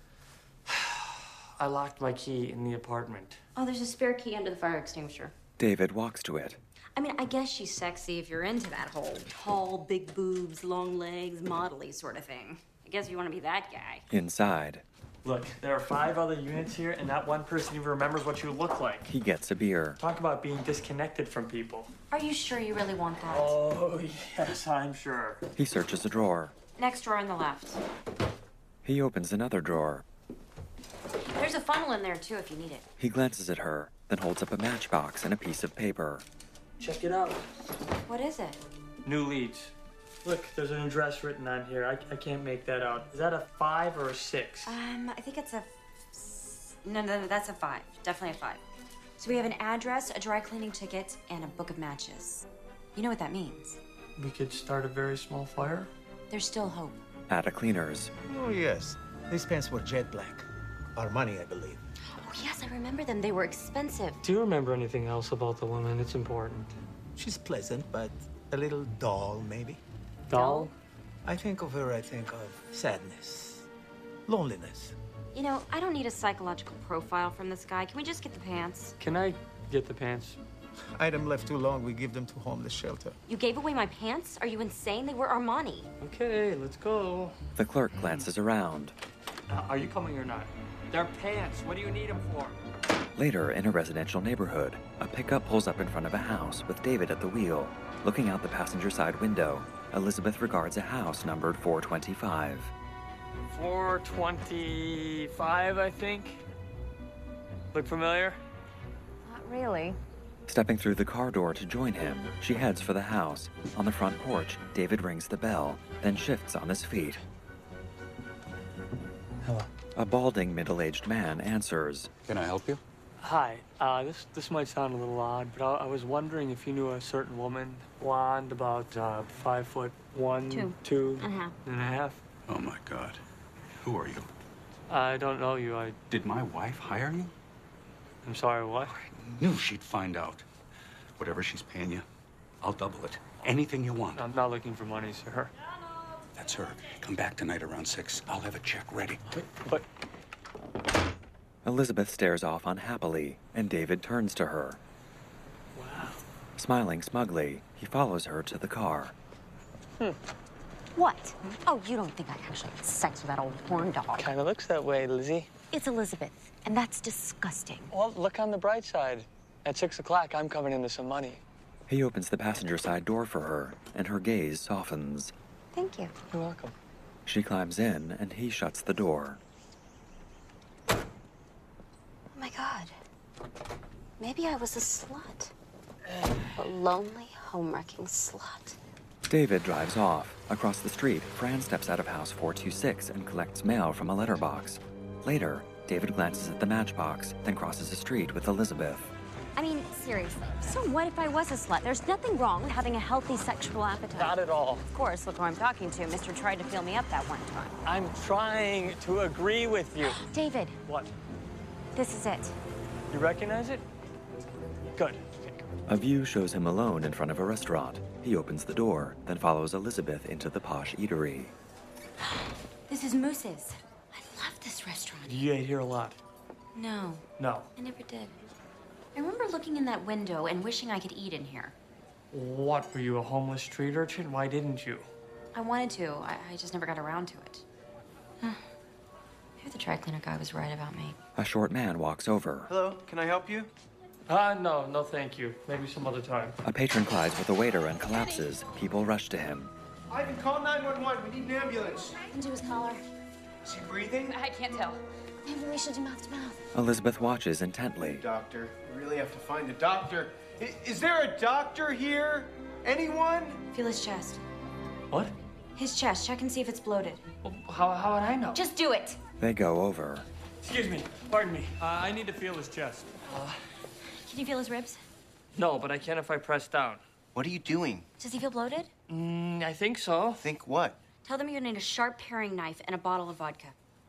I locked my key in the apartment. Oh, there's a spare key under the fire extinguisher. David walks to it. I mean, I guess she's sexy if you're into that whole tall, big boobs, long legs, modelly sort of thing. I guess you want to be that guy. Inside, Look, there are five other units here, and not one person even remembers what you look like. he gets a beer. Talk about being disconnected from people. Are you sure you really want that? Oh, yes, I'm sure. He searches a drawer. Next drawer on the left. He opens another drawer. There's a funnel in there, too, if you need it. He glances at her, then holds up a matchbox and a piece of paper. Check it out. What is it? New leads. Look, there's an address written on here. I, I can't make that out. Is that a five or a six? Um, I think it's a... No, no, no, that's a five. Definitely a five. So we have an address, a dry cleaning ticket, and a book of matches. You know what that means? We could start a very small fire? There's still hope. At a cleaner's. Oh, yes. These pants were jet black. Our money, I believe. Oh, yes, I remember them. They were expensive. Do you remember anything else about the woman? It's important. She's pleasant, but a little dull, maybe. Dull? I think of her, I think of sadness, loneliness. You know, I don't need a psychological profile from this guy. Can we just get the pants? Can I get the pants? Item left too long, we give them to homeless shelter. You gave away my pants? Are you insane? They were Armani. Okay, let's go. The clerk glances around. Uh, are you coming or not? They're pants. What do you need them for? Later, in a residential neighborhood, a pickup pulls up in front of a house with David at the wheel. Looking out the passenger side window, Elizabeth regards a house numbered four twenty-five. four twenty-five, I think. Look familiar? Not really. Stepping through the car door to join him, she heads for the house. On the front porch, David rings the bell, then shifts on his feet. Hello. A balding, middle-aged man answers. Can I help you? Hi. Uh, this this might sound a little odd, but I, I was wondering if you knew a certain woman, blonde, about uh, five foot one, Two. two And a half. and a half. Oh, my God. Who are you? I don't know you. I. Did my wife hire you? I'm sorry. What? I knew she'd find out. Whatever she's paying you, I'll double it. Anything you want. I'm not looking for money, sir. That's her. Come back tonight around six. I'll have a check ready. But. Elizabeth stares off unhappily, and David turns to her. Wow. Smiling smugly, he follows her to the car. Hmm. What? Oh, you don't think I actually had sex with that old horn dog? Kind of looks that way, Lizzie. It's Elizabeth, and that's disgusting. Well, look on the bright side. At six o'clock, I'm coming into some money. He opens the passenger side door for her, and her gaze softens. Thank you. You're welcome. She climbs in, and he shuts the door. Oh my God. Maybe I was a slut. A lonely, home-wrecking slut. David drives off. Across the street, Fran steps out of house four two six and collects mail from a letterbox. Later, David glances at the matchbox, then crosses the street with Elizabeth. I mean, seriously. So what if I was a slut? There's nothing wrong with having a healthy sexual appetite. Not at all. Of course, look who I'm talking to. Mister tried to feel me up that one time. I'm trying to agree with you. David. What? This is it. You recognize it? Good. A view shows him alone in front of a restaurant. He opens the door, then follows Elizabeth into the posh eatery. This is Moose's. I love this restaurant. You ate here a lot. No, No. I never did. I remember looking in that window and wishing I could eat in here. What, were you a homeless street urchin? Why didn't you? I wanted to. I, I just never got around to it. Huh. Maybe the dry cleaner guy was right about me. A short man walks over. Hello, can I help you? Ah, uh, no, no thank you. Maybe some other time. A patron collides with a waiter and collapses. People rush to him. Ivan, call nine one one. We need an ambulance. Into his collar. Is he breathing? I can't tell. Maybe we should do mouth to mouth. Elizabeth watches intently. Doctor, we really have to find a doctor. I, is there a doctor here? Anyone? Feel his chest. What? His chest. Check and see if it's bloated. Well, how, how would I know? Just do it. They go over. Excuse me. Pardon me. Uh, I need to feel his chest. Uh, Can you feel his ribs? no, but I can if I press down. What are you doing? Does he feel bloated? Mm, I think so. Think what? Tell them you're gonna need a sharp paring knife and a bottle of vodka.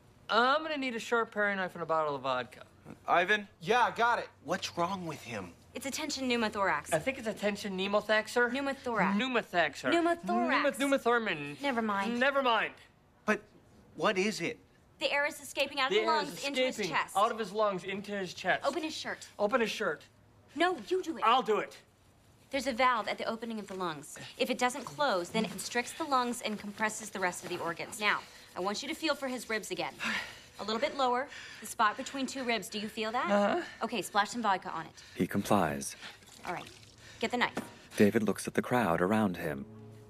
I'm gonna need a sharp paring knife and a bottle of vodka. Ivan? Yeah, I got it. What's wrong with him? It's attention pneumothorax. I think it's attention pneumothorax. Pneumothorax. Pneumothorax. Pneumothorax. Pneumothorax. Never mind. Never mind. But what is it? The air is escaping out of The the air lungs is into his escaping chest. out of his lungs into his chest. Open his shirt. Open his shirt. No, you do it. I'll do it. There's a valve at the opening of the lungs. If it doesn't close, then it constricts the lungs and compresses the rest of the organs. Now, I want you to feel for his ribs again. A little bit lower, the spot between two ribs. Do you feel that? Uh-huh. Okay, splash some vodka on it. He complies. All right, get the knife. David looks at the crowd around him.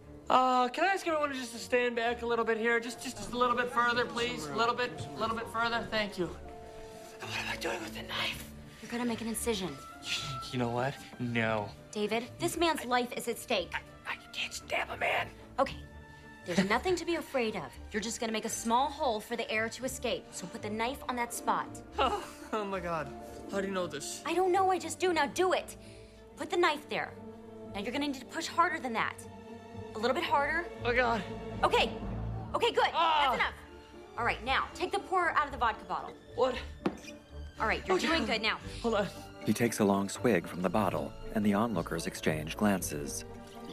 Uh, can I ask everyone just to stand back a little bit here? Just, just, just a little bit further, please. A little bit, a little bit further. Thank you. What am I doing with the knife? You're gonna make an incision. You know what? No. David, this man's life is at stake. I can't stab a man. Okay, there's nothing to be afraid of. You're just gonna make a small hole for the air to escape. So put the knife on that spot. Oh, oh my God. How do you know this? I don't know, I just do. Now do it. Put the knife there. Now you're gonna need to push harder than that. A little bit harder. Oh God. Okay. Okay, good. Ah. That's enough. All right, now take the pour out of the vodka bottle. What? All right, you're Okay. doing good now. Hold on. He takes a long swig from the bottle, and the onlookers exchange glances.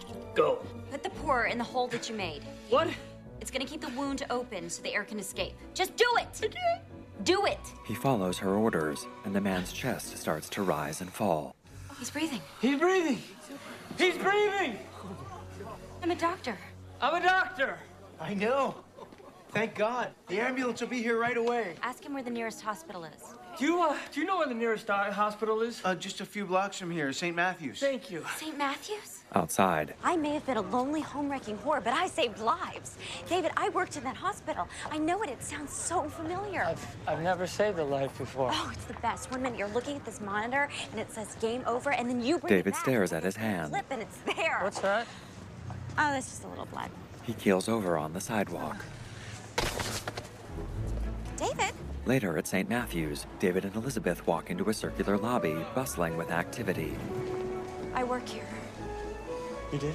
Go. Put the pour in the hole that you made. What? It's gonna keep the wound open so the air can escape. Just do it. Do it. He follows her orders, and the man's chest starts to rise and fall. He's breathing. He's breathing. He's breathing. I'm a doctor. I'm a doctor. I know. Thank God. The ambulance will be here right away. Ask him where the nearest hospital is. Do you, uh, do you know where the nearest do- hospital is? Uh, just a few blocks from here, Saint Matthew's. Thank you. Saint Matthew's? Outside, I may have been a lonely, home-wrecking whore, but I saved lives. David, I worked in that hospital. I know it. It sounds so familiar. I've, I've never saved a life before. Oh, it's the best. One minute you're looking at this monitor and it says game over, and then you bring David it back. stares at his hand. Flip and it's there. What's that? Oh, that's just a little blood. He keels over on the sidewalk. David? Later at Saint Matthew's, David and Elizabeth walk into a circular lobby bustling with activity. I work here. You did?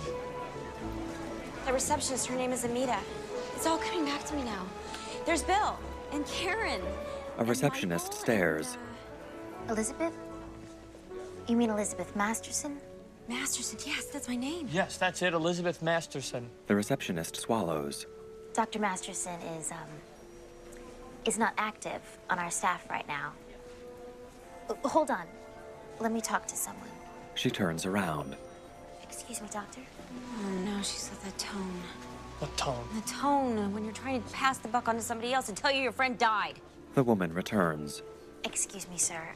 The receptionist, her name is Amita. It's all coming back to me now. There's Bill and Karen. A receptionist stares. Elizabeth? You mean Elizabeth Masterson? Masterson, yes, that's my name. Yes, that's it. Elizabeth Masterson. The receptionist swallows. Doctor Masterson is, um, is not active on our staff right now. Uh, Hold on. Let me talk to someone. She turns around. Excuse me, doctor? Oh no, she's got that tone. What tone? The tone when you're trying to pass the buck on to somebody else and tell you your friend died. The woman returns. Excuse me, sir.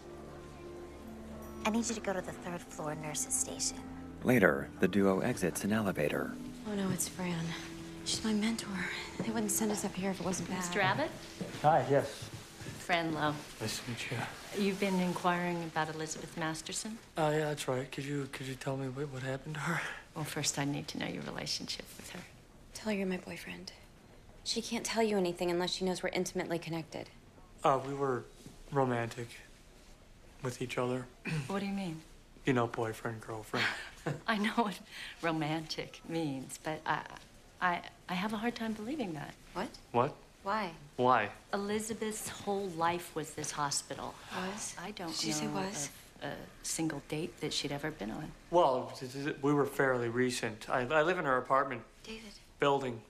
I need you to go to the third floor nurse's station. Later, the duo exits an elevator. Oh no, it's Fran. She's my mentor. They wouldn't send us up here if it wasn't bad. Mister Abbott? Hi, yes. Fran Lowe. Nice to meet you. You've been inquiring about Elizabeth Masterson? Oh, yeah, that's right. Could you, could you tell me what, what happened to her? Well, first I need to know your relationship with her. Tell her you're my boyfriend. She can't tell you anything unless she knows we're intimately connected. Uh, we were romantic with each other. What do you mean? You know, boyfriend, girlfriend. I know what romantic means, but I, I, I have a hard time believing that. What? What? Why? Why? Elizabeth's whole life was this hospital. Was? I don't Did you know say was? of a single date that she'd ever been on. Well, it- it- we were fairly recent. I, I live in her apartment David. building.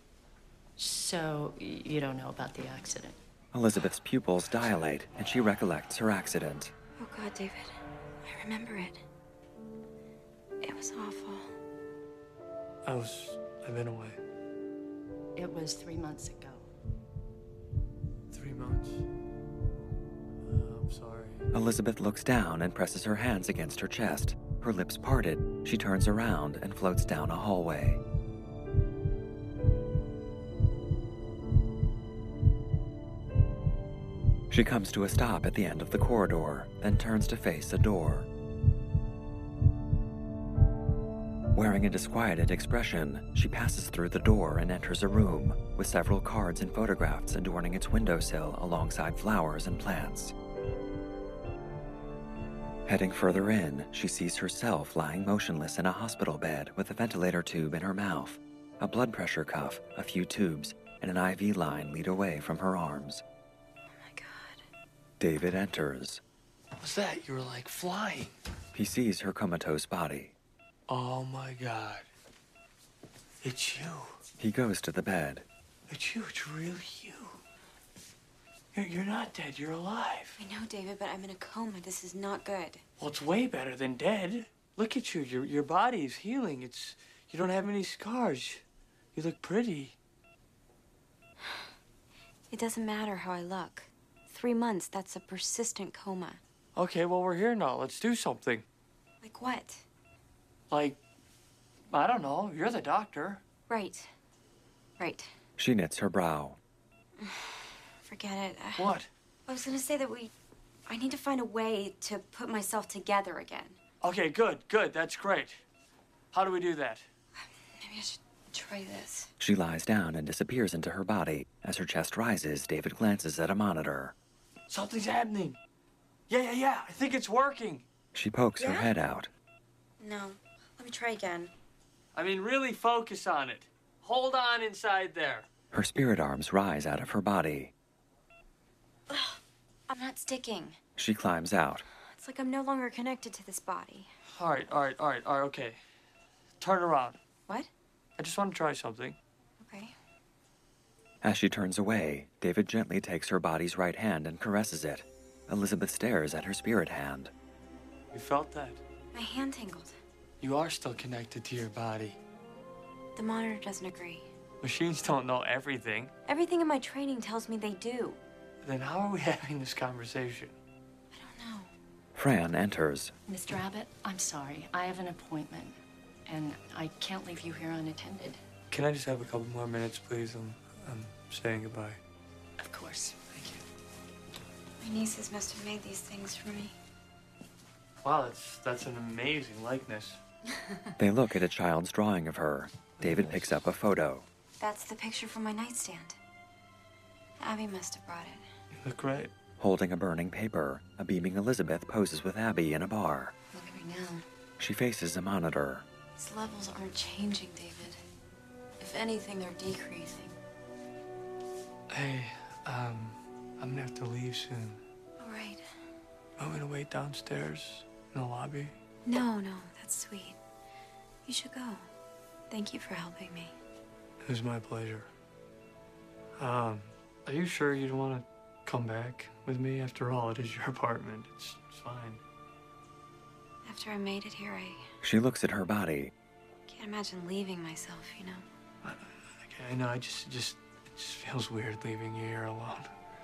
So y- you don't know about the accident? Elizabeth's pupils dilate, and she recollects her accident. Oh God, David. I remember it. It was awful. I was. I've been away. It was three months ago. Three months. Uh, I'm sorry. Elizabeth looks down and presses her hands against her chest. Her lips parted, she turns around and floats down a hallway. She comes to a stop at the end of the corridor, then turns to face a door. Wearing a disquieted expression, she passes through the door and enters a room with several cards and photographs adorning its windowsill alongside flowers and plants. Heading further in, she sees herself lying motionless in a hospital bed with a ventilator tube in her mouth. A blood pressure cuff, a few tubes, and an I V line lead away from her arms. Oh my God. David enters. What was that? You were like flying. He sees her comatose body. Oh my God. It's you. He goes to the bed. It's you. It's really you. You're, you're not dead. You're alive. I know, David, but I'm in a coma. This is not good. Well, it's way better than dead. Look at you. Your, your body is healing. It's, you don't have any scars. You look pretty. It doesn't matter how I look. Three months, that's a persistent coma. Okay, well, we're here now. Let's do something. Like what? Like, I don't know. You're the doctor. Right. Right. She knits her brow. Forget it. What? I was gonna say that we... I need to find a way to put myself together again. Okay, good, good. That's great. How do we do that? Maybe I should try this. She lies down and disappears into her body. As her chest rises, David glances at a monitor. Something's happening. Yeah, yeah, yeah. I think it's working. She pokes Yeah? her head out. No. Let me try again. I mean, really focus on it. Hold on inside there. Her spirit arms rise out of her body. I'm not sticking. She climbs out. It's like I'm no longer connected to this body. All right, all right, all right, all right, okay. Turn around. What? I just want to try something. Okay. As she turns away, David gently takes her body's right hand and caresses it. Elizabeth stares at her spirit hand. You felt that? My hand tingled. You are still connected to your body. The monitor doesn't agree. Machines don't know everything. Everything in my training tells me they do. Then how are we having this conversation? Fran enters. Mister Abbott, I'm sorry. I have an appointment, and I can't leave you here unattended. Can I just have a couple more minutes, please? I'm, I'm saying goodbye. Of course. Thank you. My nieces must have made these things for me. Wow, that's, that's an amazing likeness. They look at a child's drawing of her. David picks up a photo. That's the picture from my nightstand. Abby must have brought it. You look great. Holding a burning paper, a beaming Elizabeth poses with Abby in a bar. Look at me now. She faces a monitor. These levels aren't changing, David. If anything, they're decreasing. Hey, um, I'm gonna have to leave soon. All right. Want me to wait downstairs in the lobby? No, no, that's sweet. You should go. Thank you for helping me. It was my pleasure. Um, are you sure you don't want to come back with me? After all, it is your apartment. It's, it's fine. After I made it here, I She looks at her body. can't imagine leaving myself, you know? Okay, I know. I just, just, it just feels weird leaving you here alone.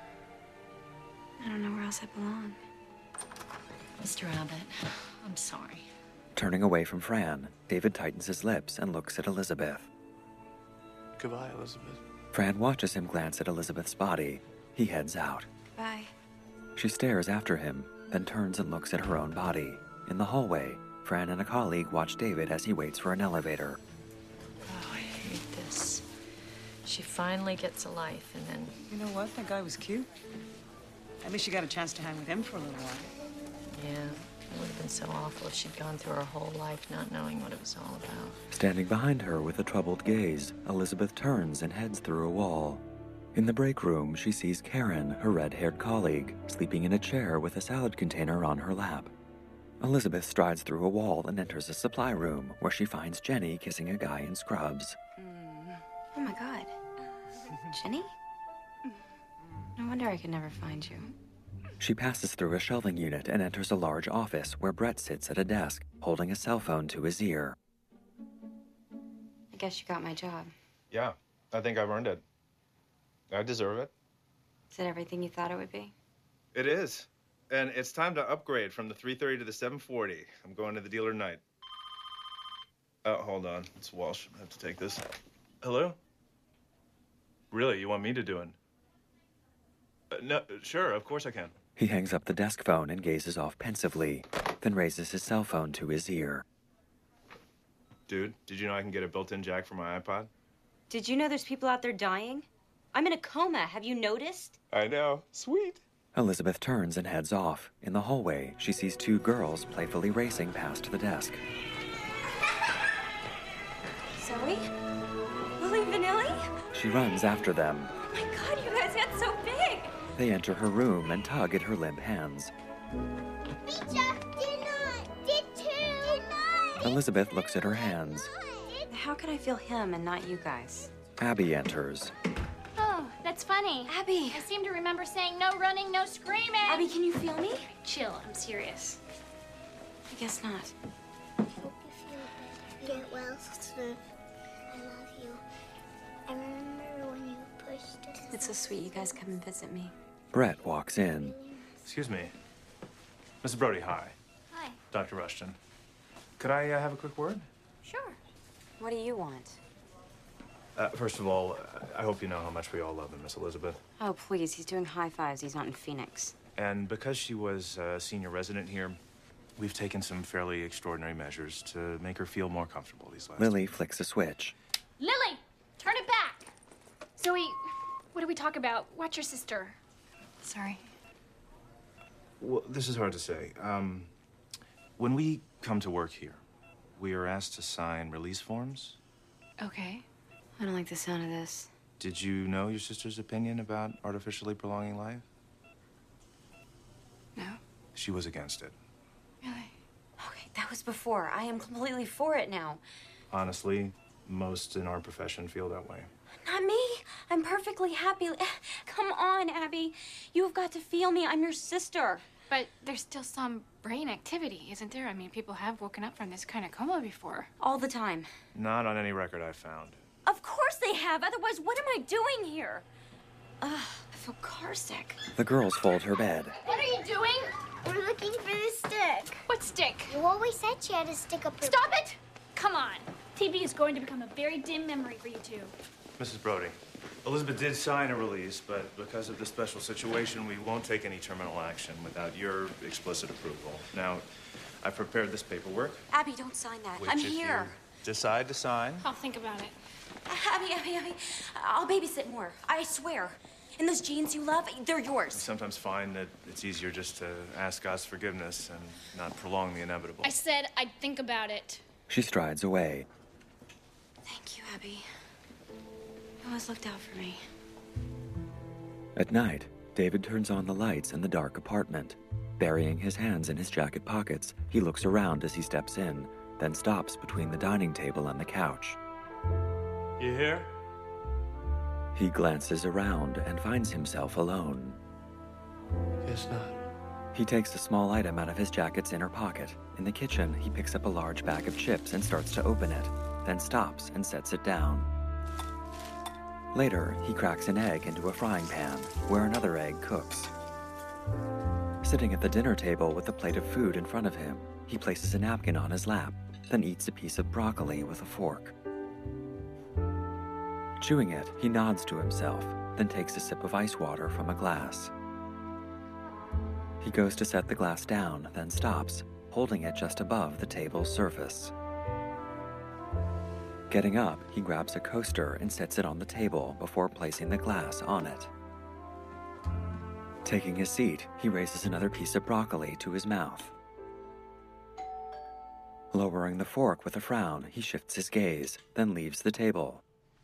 I don't know where else I belong. Mister Abbott, I'm sorry. Turning away from Fran, David tightens his lips and looks at Elizabeth. Goodbye, Elizabeth. Fran watches him glance at Elizabeth's body. He heads out. Bye. She stares after him, then turns and looks at her own body. In the hallway, Fran and a colleague watch David as he waits for an elevator. Oh, I hate this. She finally gets a life, and then... You know what? That guy was cute. At least you got a chance to hang with him for a little while. Yeah, it would have been so awful if she'd gone through her whole life not knowing what it was all about. Standing behind her with a troubled gaze, Elizabeth turns and heads through a wall. In the break room, she sees Karen, her red-haired colleague, sleeping in a chair with a salad container on her lap. Elizabeth strides through a wall and enters a supply room, where she finds Jenny kissing a guy in scrubs. Oh my god. Jenny? No wonder I could never find you. She passes through a shelving unit and enters a large office where Brett sits at a desk, holding a cell phone to his ear. I guess you got my job. Yeah, I think I've earned it. I deserve it. Is it everything you thought it would be? It is. And it's time to upgrade from the three thirty to the seven forty. I'm going to the dealer tonight. Oh, hold on. It's Walsh. I have to take this. Hello? Really? You want me to do it? Uh, no, sure. Of course I can. He hangs up the desk phone and gazes off pensively, then raises his cell phone to his ear. Dude, did you know I can get a built-in jack for my iPod? Did you know there's people out there dying? I'm in a coma. Have you noticed? I know. Sweet. Elizabeth turns and heads off. In the hallway, she sees two girls playfully racing past the desk. Zoe? Lily Vanilli? She runs after them. Oh my god, you guys get so big! They enter her room and tug at her limp hands. Elizabeth looks at her hands. How could I feel him and not you guys? Abby enters. Oh, that's funny. Abby! I seem to remember saying no running, no screaming. Abby, can you feel me? Chill, I'm serious. I guess not. I hope you feel better. Get well soon. I love you. I remember when you pushed us. It's so sweet you guys come and visit me. Brett walks in. Excuse me. Missus Brody, hi. Hi. Doctor Rushton. Could I uh, have a quick word? Sure. What do you want? Uh, first of all, I hope you know how much we all love him, Miss Elizabeth. Oh, please. He's doing high fives. He's not in Phoenix. And because she was a senior resident here, we've taken some fairly extraordinary measures to make her feel more comfortable these last Lily flicks a switch. Lily, turn it back. Zoe, what do we talk about? Watch your sister. Sorry. Well, this is hard to say. Um, when we come to work here, we are asked to sign release forms. Okay. I don't like the sound of this. Did you know your sister's opinion about artificially prolonging life? No. She was against it. Really? Okay, that was before. I am completely for it now. Honestly, most in our profession feel that way. Not me. I'm perfectly happy. Come on, Abby. You have got to feel me. I'm your sister. But there's still some brain activity, isn't there? I mean, people have woken up from this kind of coma before. All the time. Not on any record I've found. Of course they have. Otherwise, what am I doing here? Ugh, I feel car sick. The girls fold her bed. What are you doing? We're looking for the stick. What stick? You always said she had a stick up her... Stop it! Come on. T V is going to become a very dim memory for you two. Missus Brody, Elizabeth did sign a release, but because of the special situation, we won't take any terminal action without your explicit approval. Now, I've prepared this paperwork. Abby, don't sign that. Which I'm if here. You decide to sign. I'll think about it. Abby, Abby, Abby, I'll babysit more. I swear. And those jeans you love, they're We yours. sometimes find that it's easier just to ask God's forgiveness and not prolong the inevitable. I said I'd think about it. She strides away. Thank you, Abby. You always looked out for me. At night, David turns on the lights in the dark apartment. Burying his hands in his jacket pockets, he looks around as he steps in, then stops between the dining table and the couch. You here? He glances around and finds himself alone. Guess not. He takes a small item out of his jacket's inner pocket. In the kitchen, he picks up a large bag of chips and starts to open it, then stops and sets it down. Later, he cracks an egg into a frying pan, where another egg cooks. Sitting at the dinner table with a plate of food in front of him, he places a napkin on his lap, then eats a piece of broccoli with a fork. Chewing it, he nods to himself, then takes a sip of ice water from a glass. He goes to set the glass down, then stops, holding it just above the table's surface. Getting up, he grabs a coaster and sets it on the table before placing the glass on it. Taking his seat, he raises another piece of broccoli to his mouth. Lowering the fork with a frown, he shifts his gaze, then leaves the table.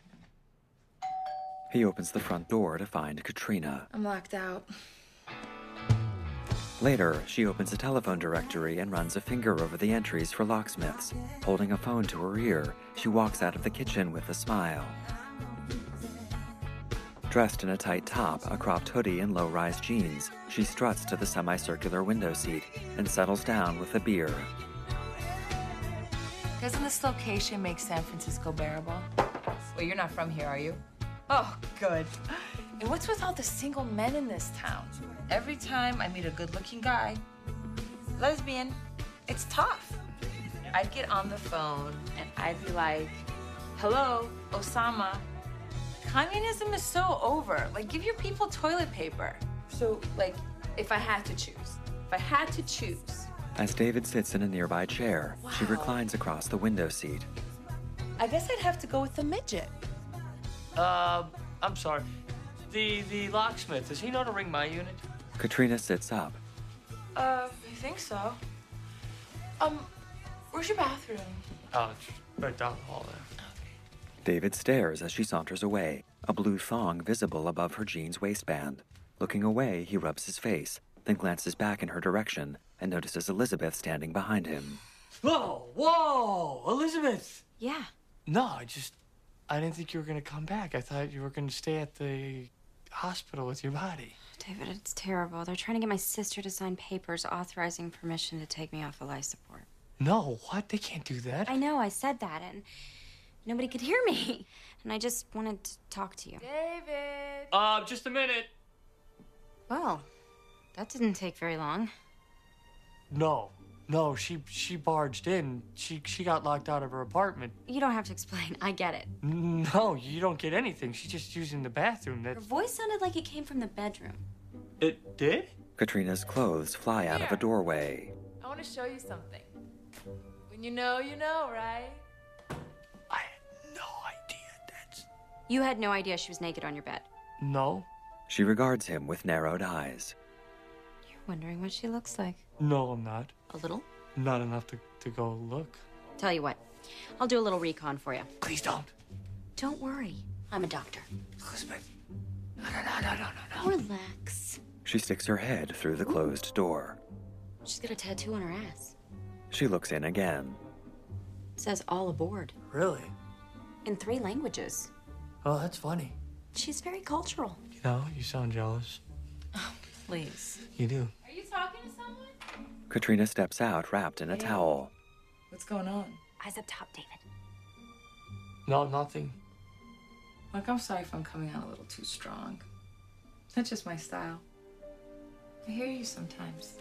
He opens the front door to find Katrina. I'm locked out. Later, she opens a telephone directory and runs a finger over the entries for locksmiths. Holding a phone to her ear, she walks out of the kitchen with a smile. Dressed in a tight top, a cropped hoodie, and low-rise jeans, she struts to the semicircular window seat and settles down with a beer. Doesn't this location make San Francisco bearable? Well, you're not from here, are you? Oh, good. And what's with all the single men in this town? Every time I meet a good-looking guy, lesbian, it's tough. I'd get on the phone and I'd be like, hello, Osama. Communism is so over. Like, give your people toilet paper. So, like, if I had to choose, if I had to choose. As David sits in a nearby chair, Wow. she reclines across the window seat. I guess I'd have to go with the midget. Uh, I'm sorry. The the locksmith, does he know to ring my unit? Katrina sits up. Uh, I think so. Um, where's your bathroom? Oh, it's right down the hall there. David stares as she saunters away, a blue thong visible above her jeans waistband. Looking away, he rubs his face, then glances back in her direction and notices Elizabeth standing behind him. Whoa, whoa, Elizabeth! Yeah. No, I just, I didn't think you were gonna come back. I thought you were gonna stay at the hospital with your body. David, it's terrible. They're trying to get my sister to sign papers authorizing permission to take me off of life support. No, what? They can't do that. I know, I said that, and nobody could hear me. And I just wanted to talk to you. David! Uh, just a minute. Well, that didn't take very long. No, no, she she barged in. She she got locked out of her apartment. You don't have to explain. I get it. No, you don't get anything. She's just using the bathroom. Her That's... voice sounded like it came from the bedroom. It did? Katrina's clothes fly out of a doorway. I want to show you something. When you know, you know, right? You had no idea she was naked on your bed. No. She regards him with narrowed eyes. You're wondering what she looks like. No, I'm not. A little? Not enough to, to go look. Tell you what, I'll do a little recon for you. Please don't. Don't worry. I'm a doctor. Elizabeth. No, no, no, no, no, no, no. Relax. She sticks her head through the closed door. She's got a tattoo on her ass. She looks in again. It says all aboard. Really? In three languages. Oh, that's funny. She's very cultural. You know, you sound jealous. Oh, please. You do. Are you talking to someone? Katrina steps out wrapped in a Hey. towel. What's going on? Eyes up top, David. No, nothing. Look, I'm sorry if I'm coming out a little too strong. That's just my style. I hear you sometimes.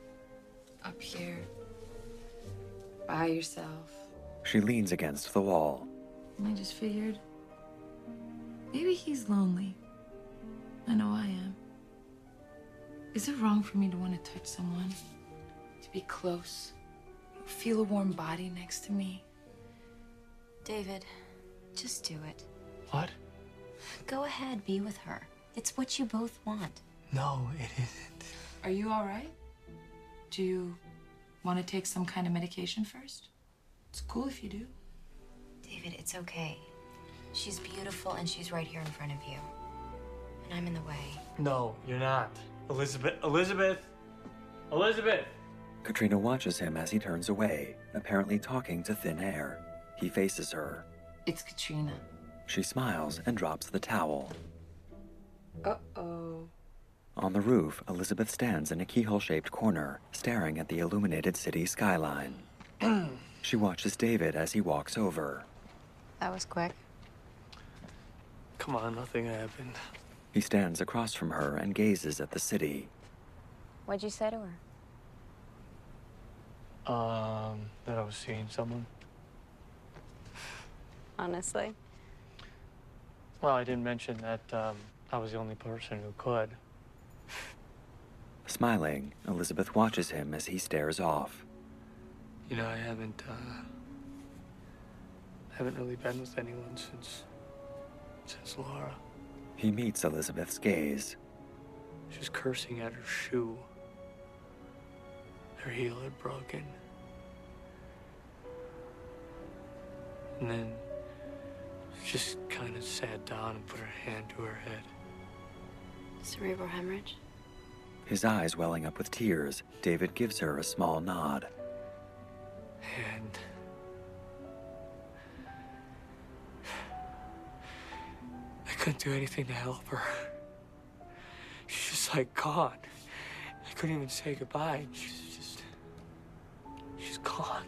Up here. By yourself. She leans against the wall. And I just figured, maybe he's lonely. I know I am. Is it wrong for me to want to touch someone? To be close? Feel a warm body next to me? David, just do it. What? Go ahead, be with her. It's what you both want. No, it isn't. Are you all right? Do you want to take some kind of medication first? It's cool if you do. David, it's okay. She's beautiful and she's right here in front of you. And I'm in the way. No, you're not. Elizabeth, Elizabeth, Elizabeth! Katrina watches him as he turns away, apparently talking to thin air. He faces her. It's Katrina. She smiles and drops the towel. Uh-oh. On the roof, Elizabeth stands in a keyhole-shaped corner, staring at the illuminated city skyline. She watches David as he walks over. That was quick. Come on, nothing happened. He stands across from her and gazes at the city. What'd you say to her? Um, that I was seeing someone. Honestly? Well, I didn't mention that um, I was the only person who could. Smiling, Elizabeth watches him as he stares off. You know, I haven't, uh... haven't really been with anyone since... since Laura. He meets Elizabeth's gaze. She was cursing at her shoe. Her heel had broken. And then she just kind of sat down and put her hand to her head. Cerebral hemorrhage? His eyes welling up with tears, David gives her a small nod. And I couldn't do anything to help her. She's just like gone. I couldn't even say goodbye. She's just, she's gone.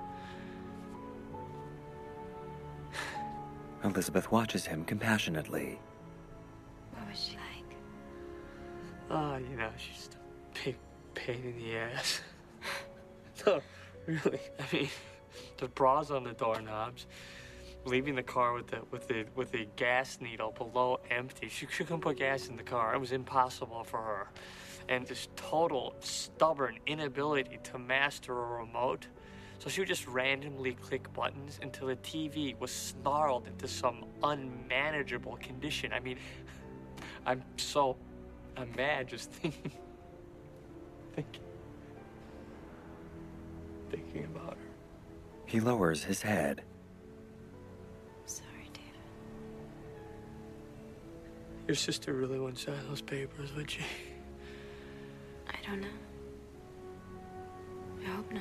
Elizabeth watches him compassionately. What was she like? Oh, you know, she's just a big pain in the ass. No, really. I mean, the bras on the doorknobs, leaving the car with the with the with the gas needle below empty. She, she couldn't put gas in the car. It was impossible for her. And this total stubborn inability to master a remote. So she would just randomly click buttons until the T V was snarled into some unmanageable condition. I mean, I'm so, I'm mad just thinking, thinking, thinking about her. He lowers his head. Sorry, David. Your sister really wouldn't sign those papers, would she? I don't know. I hope not.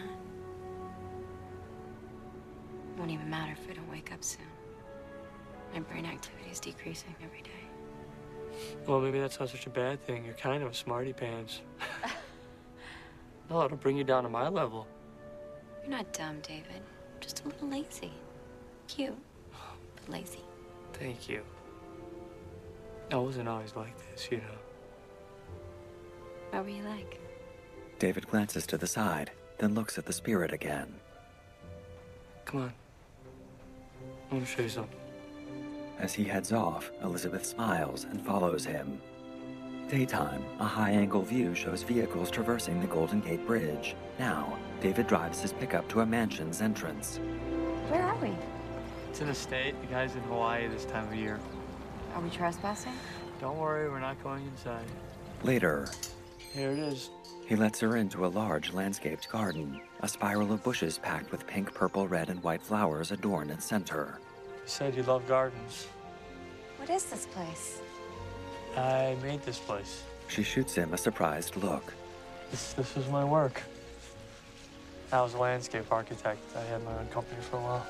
It won't even matter if I don't wake up soon. My brain activity is decreasing every day. Well, maybe that's not such a bad thing. You're kind of a smarty pants. No, it'll bring you down to my level. You're not dumb, David. Just a little lazy. Cute, but lazy. Thank you. I wasn't always like this, you know. What were you like? David glances to the side, then looks at the spirit again. Come on. I want to show you something. As he heads off, Elizabeth smiles and follows him. Daytime, a high-angle view shows vehicles traversing the Golden Gate Bridge. Now, David drives his pickup to a mansion's entrance. Where are we? It's in the state. The guy's in Hawaii this time of year. Are we trespassing? Don't worry, we're not going inside. Later, Here it is. he lets her into a large landscaped garden. A spiral of bushes packed with pink, purple, red, and white flowers adorn its center. You said you love gardens. What is this place? I made this place. She shoots him a surprised look. This, this was my work. I was a landscape architect. I had my own company for a while.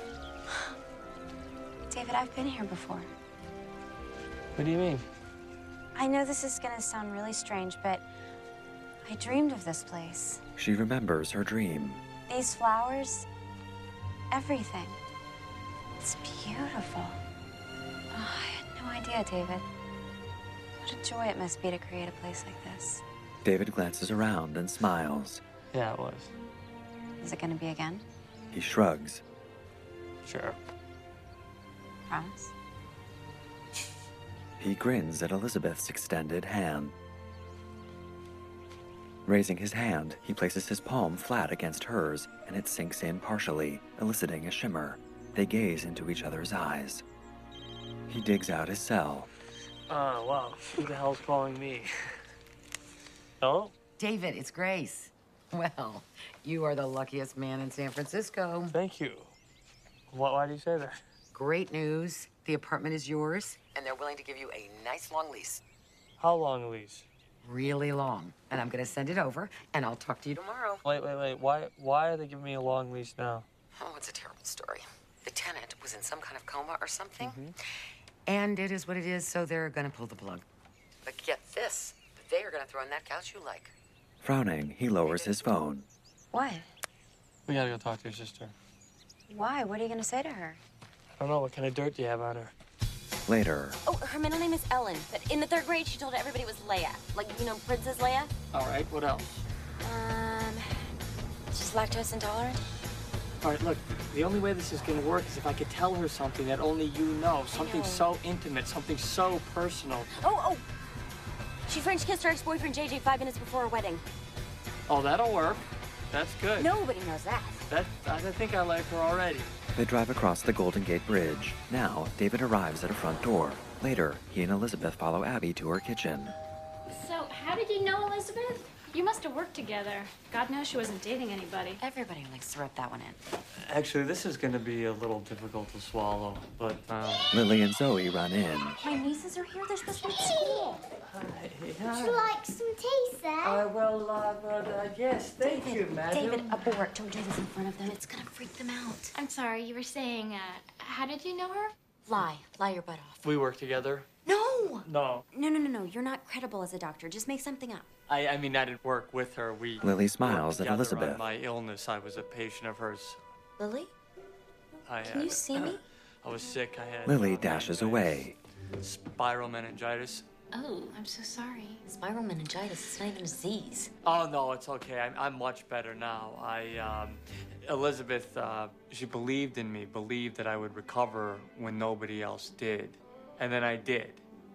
David, I've been here before. What do you mean? I know this is gonna sound really strange, but I dreamed of this place. She remembers her dream. These flowers, everything. It's beautiful. Oh, I had no idea, David. What a joy it must be to create a place like this. David glances around and smiles. Yeah, it was. Is it gonna be again? He shrugs. Sure. Promise? He grins at Elizabeth's extended hand. Raising his hand, he places his palm flat against hers, and it sinks in partially, eliciting a shimmer. They gaze into each other's eyes. He digs out his cell. Oh, wow. Who the hell's calling me? Hello? David, it's Grace. Well, you are the luckiest man in San Francisco. Thank you. What, why do you say that? Great news. The apartment is yours, and they're willing to give you a nice long lease. How long a lease? Really long. And I'm gonna send it over, and I'll talk to you tomorrow. Wait, wait, wait. Why, why are they giving me a long lease now? Oh, it's a terrible story. The tenant was in some kind of coma or something. Mm-hmm. And it is what it is, so they're gonna pull the plug. But get this, they are gonna throw in that couch you like. Frowning, he lowers his phone. What? We gotta go talk to your sister. Why? What are you gonna say to her? I don't know. What kind of dirt do you have on her? Later, Oh, her middle name is Ellen, but in the third grade, she told everybody it was Leia. Like, you know, Princess Leia? All right, what else? Um, she's lactose intolerant? All right, look, the only way this is gonna work is if I could tell her something that only you know. Something know. so intimate, something so personal. Oh, oh! She French kissed her ex-boyfriend J J five minutes before her wedding. Oh, that'll work. That's good. Nobody knows that. That, I think I like her already. they drive across the Golden Gate Bridge. Now, David arrives at a front door. Later, he and Elizabeth follow Abby to her kitchen. So, how did you know Elizabeth? You must have worked together. God knows she wasn't dating anybody. Everybody likes to rub that one in. Actually, this is gonna be a little difficult to swallow, but, um... Lily and Zoe run in. My nieces are here. They're supposed to be at school. Would you like some tea, sir? Uh, well, uh, but, uh, yes, thank David, you, madam. David, abort. Don't do this in front of them. It's gonna freak them out. I'm sorry, you were saying, uh, how did you know her? Lie. Lie your butt off. We work together? No! No. No, no, no, no. You're not credible as a doctor. Just make something up. I, I mean, I didn't work with her. We Lily smiles worked at together Elizabeth. on my illness. I was a patient of hers. Lily? I Can you had- see me? I was sick. I had Lily uh, dashes meningitis, away. Spiral meningitis. Oh, I'm so sorry. Spiral meningitis. It's not even a disease. Oh no, it's okay. I'm, I'm much better now. I, um, Elizabeth, uh, she believed in me, believed that I would recover when nobody else did, and then I did.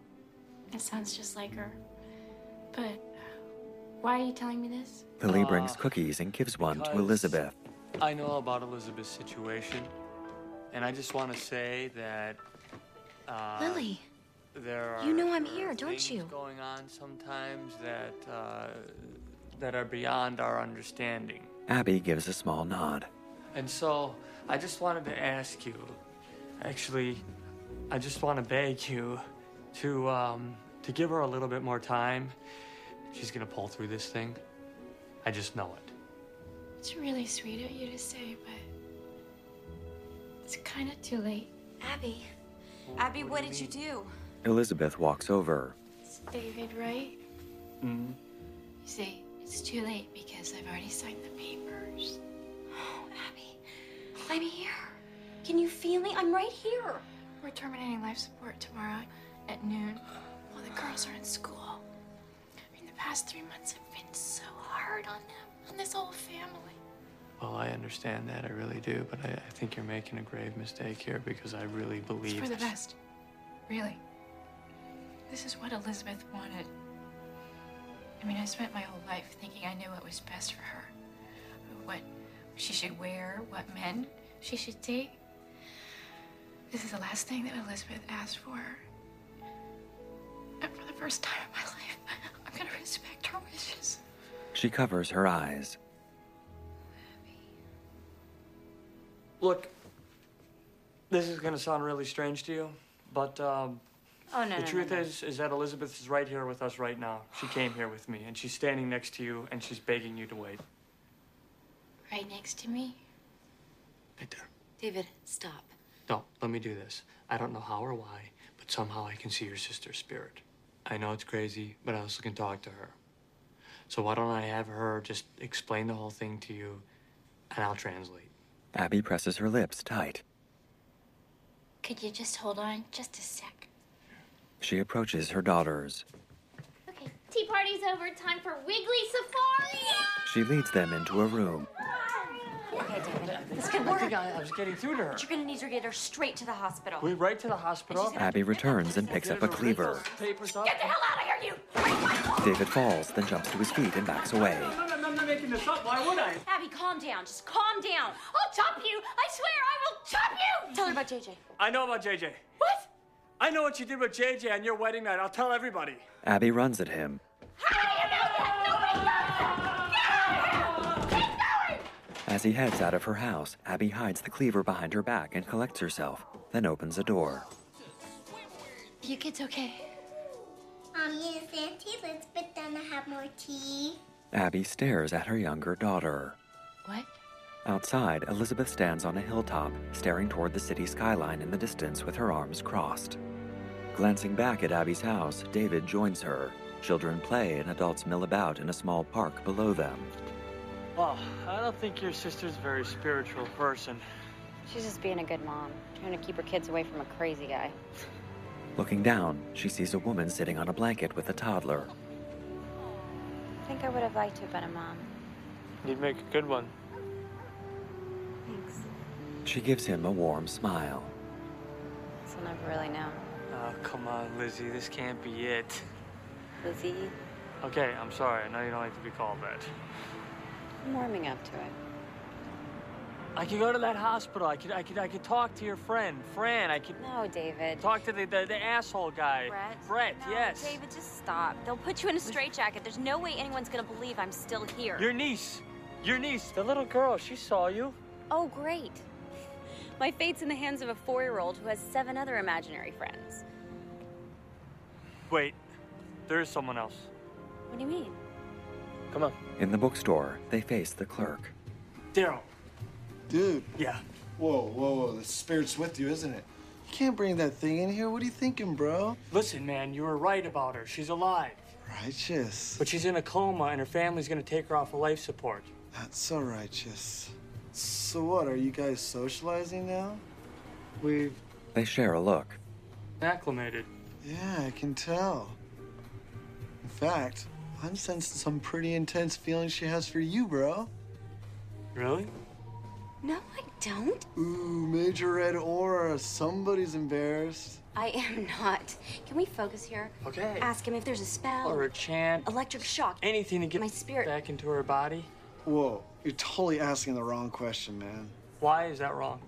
It sounds just like her. But why are you telling me this? Lily Uh, brings cookies and gives one to because- Elizabeth. I know about Elizabeth's situation, and I just want to say that. Uh, Lily, there are you know I'm here, don't things you? going on sometimes that uh, that are beyond our understanding. Abby gives a small nod. And so, I just wanted to ask you, actually, I just want to beg you to, um, to give her a little bit more time. She's gonna pull through this thing. I just know it. It's really sweet of you to say, but it's kind of too late. Abby. Abby, what, what did you do? Elizabeth walks over. It's David, right? Mm-hmm. You see, it's too late because I've already signed the papers. Oh, Abby, I'm here. Can you feel me? I'm right here. We're terminating life support tomorrow at noon while the girls are in school. I mean, the past three months have been so hard on them, on this whole family. Well, I understand that, I really do, but I, I think you're making a grave mistake here because I really believe... It's for the best. Really. This is what Elizabeth wanted. I mean, I spent my whole life thinking I knew what was best for her. What she should wear, what men she should date. This is the last thing that Elizabeth asked for. And for the first time in my life, I'm gonna respect her wishes. She covers her eyes. Look, this is gonna sound really strange to you, but um, oh, no, the no, truth no, no. is, is that Elizabeth is right here with us right now. She came here with me, and she's standing next to you, and she's begging you to wait. Right next to me? Right there. David, stop. No, let me do this. I don't know how or why, but somehow I can see your sister's spirit. I know it's crazy, but I also can talk to her. So why don't I have her just explain the whole thing to you, and I'll translate. Abby presses her lips tight. Could you just hold on just a sec? She approaches her daughters. Okay, tea party's over. Time for Wiggly Safari! She leads them into a room. Okay, David, this I could work. think I, I was getting through to her. But you're gonna need to get her straight to the hospital. We right to the hospital? Abby returns and picks up a cleaver. Papers up. Get the hell out of here, you! David falls, then jumps to his feet and backs away. No, no, no, I'm not making this up. Why would I? Abby, calm down. Just calm down. I'll chop you. I swear I will chop you. Tell her about J J. I know about J J. What? I know what you did with J J on your wedding night. I'll tell everybody. Abby runs at him. How do you know that? Nobody knows that! Get out of here! Keep going! As he heads out of her house, Abby hides the cleaver behind her back and collects herself, then opens a door. You kids okay? Um, yes, Auntie Elizabeth gonna have more tea. Abby stares at her younger daughter. What? Outside, Elizabeth stands on a hilltop, staring toward the city skyline in the distance with her arms crossed. Glancing back at Abby's house, David joins her. Children play and adults mill about in a small park below them. Well, I don't think your sister's a very spiritual person. She's just being a good mom, trying to keep her kids away from a crazy guy. Looking down, she sees a woman sitting on a blanket with a toddler. I think I would have liked to have been a mom. You'd make a good one. Thanks. She gives him a warm smile. Guess I'll never really know. Oh, come on, Lizzie. This can't be it. Lizzie, Okay, I'm sorry. I know you don't like to be called that. I'm warming up to it. I could go to that hospital. I could, I could, I could talk to your friend, Fran. I could No, David. talk to the, the, the asshole guy. Brett? Brett, No, yes. David, just stop. They'll put you in a straitjacket. There's no way anyone's gonna believe I'm still here. Your niece. Your niece. The little girl. She saw you. Oh, great. My fate's in the hands of a four-year-old who has seven other imaginary friends. Wait. There is someone else. What do you mean? Come on. In the bookstore, they face the clerk. Daryl. Dude. Yeah. Whoa, whoa, whoa. The spirit's with you, isn't it? You can't bring that thing in here. What are you thinking, bro? Listen, man, you were right about her. She's alive. Righteous. But she's in a coma, and her family's gonna take her off of life support. That's so righteous. So what, are you guys socializing now? We've They share a look. acclimated. Yeah, I can tell. In fact, I'm sensing some pretty intense feelings she has for you, bro. Really? No, I don't. Ooh, major red aura. Somebody's embarrassed. I am not. Can we focus here? Okay. Ask him if there's a spell. Or a chant. Electric shock. Anything to get My spirit. back into her body. Whoa, you're totally asking the wrong question, man. Why is that wrong?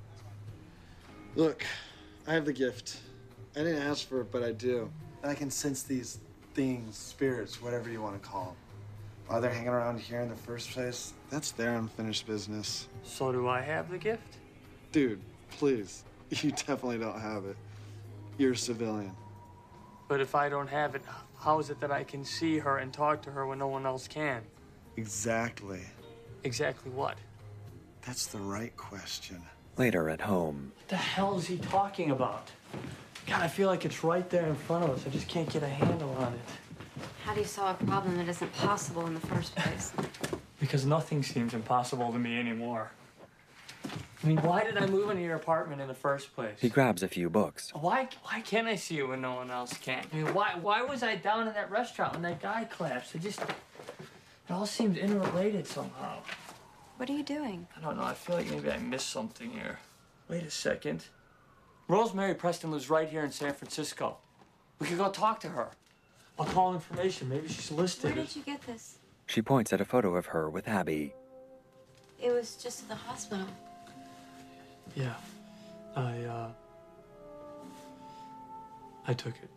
Look, I have the gift. I didn't ask for it, but I do. And I can sense these things, spirits, whatever you want to call them. Why they're hanging around here in the first place, that's their unfinished business. So do I have the gift? Dude, please. You definitely don't have it. You're a civilian. But if I don't have it, how is it that I can see her and talk to her when no one else can? Exactly. Exactly what? That's the right question. Later at home. What the hell is he talking about? God, I feel like it's right there in front of us. I just can't get a handle on it. How do you solve a problem that isn't possible in the first place? Because nothing seems impossible to me anymore. I mean, why did I move into your apartment in the first place? He grabs a few books. Why why can't I see you when no one else can? I mean, why why was I down in that restaurant when that guy collapsed? It just, it all seems interrelated somehow. What are you doing? I don't know. I feel like maybe I missed something here. Wait a second. Rosemary Preston lives right here in San Francisco. We could go talk to her. I'll call information. Maybe she's listed. Where did you get this? She points at a photo of her with Abby. It was just at the hospital. Yeah. I, uh... I took it.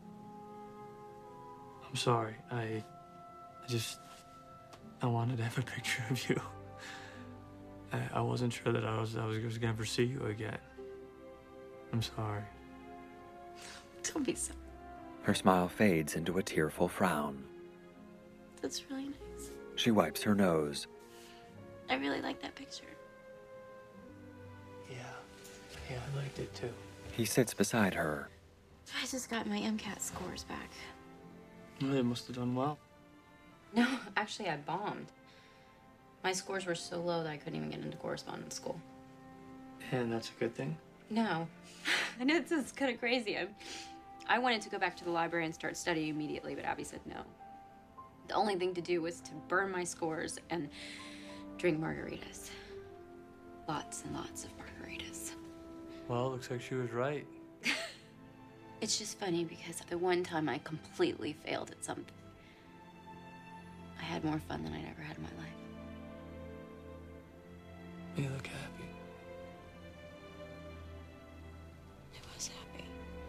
I'm sorry. I... I just... I wanted to have a picture of you. I, I wasn't sure that I was, I was, was gonna ever see you again. I'm sorry. Don't be so... Her smile fades into a tearful frown. That's really nice. She wipes her nose. I really like that picture. Yeah. Yeah, I liked it too. He sits beside her. I just got my MCAT scores back. Well, they must have done well. No, actually, I bombed. My scores were so low that I couldn't even get into correspondence school. And that's a good thing? No. I know this is kind of crazy. I, I wanted to go back to the library and start studying immediately, but Abby said no. The only thing to do was to burn my scores and drink margaritas. Lots and lots of margaritas. Well, it looks like she was right. It's just funny because the one time I completely failed at something, I had more fun than I'd ever had in my life. You look happy. I was happy.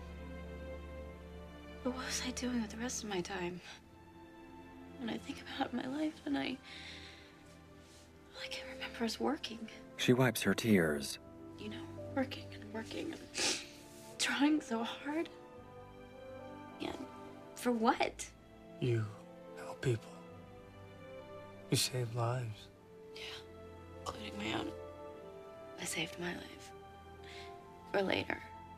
But what was I doing with the rest of my time? When I think about my life, and I... all I can remember is working. She wipes her tears. You know, working and working and trying so hard. And for what? You help people. You save lives. Yeah, including my own. I saved my life. For later.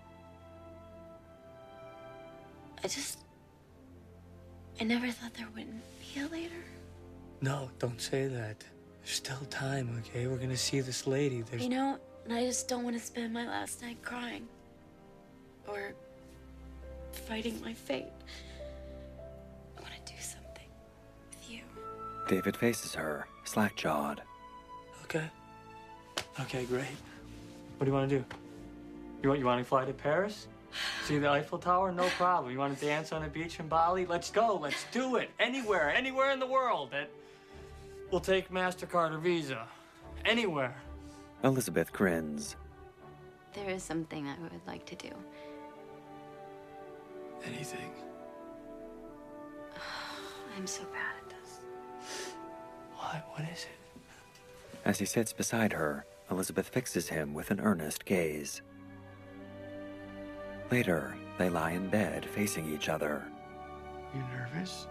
I just... I never thought there wouldn't be a later. No, don't say that. There's still time, okay? We're gonna see this lady. There's... You know, and I just don't want to spend my last night crying. Or fighting my fate. I want to do something with you. David faces her, slack-jawed. Okay. Okay, great. What do you want to do? You want, you want to fly to Paris? See the Eiffel Tower? No problem. You want to dance on a beach in Bali? Let's go. Let's do it. Anywhere. Anywhere in the world. That we'll take MasterCard or Visa. Anywhere. Elizabeth grins. There is something I would like to do. Anything. I'm so bad at this. What? What is it? As he sits beside her, Elizabeth fixes him with an earnest gaze. Later, they lie in bed facing each other. You nervous?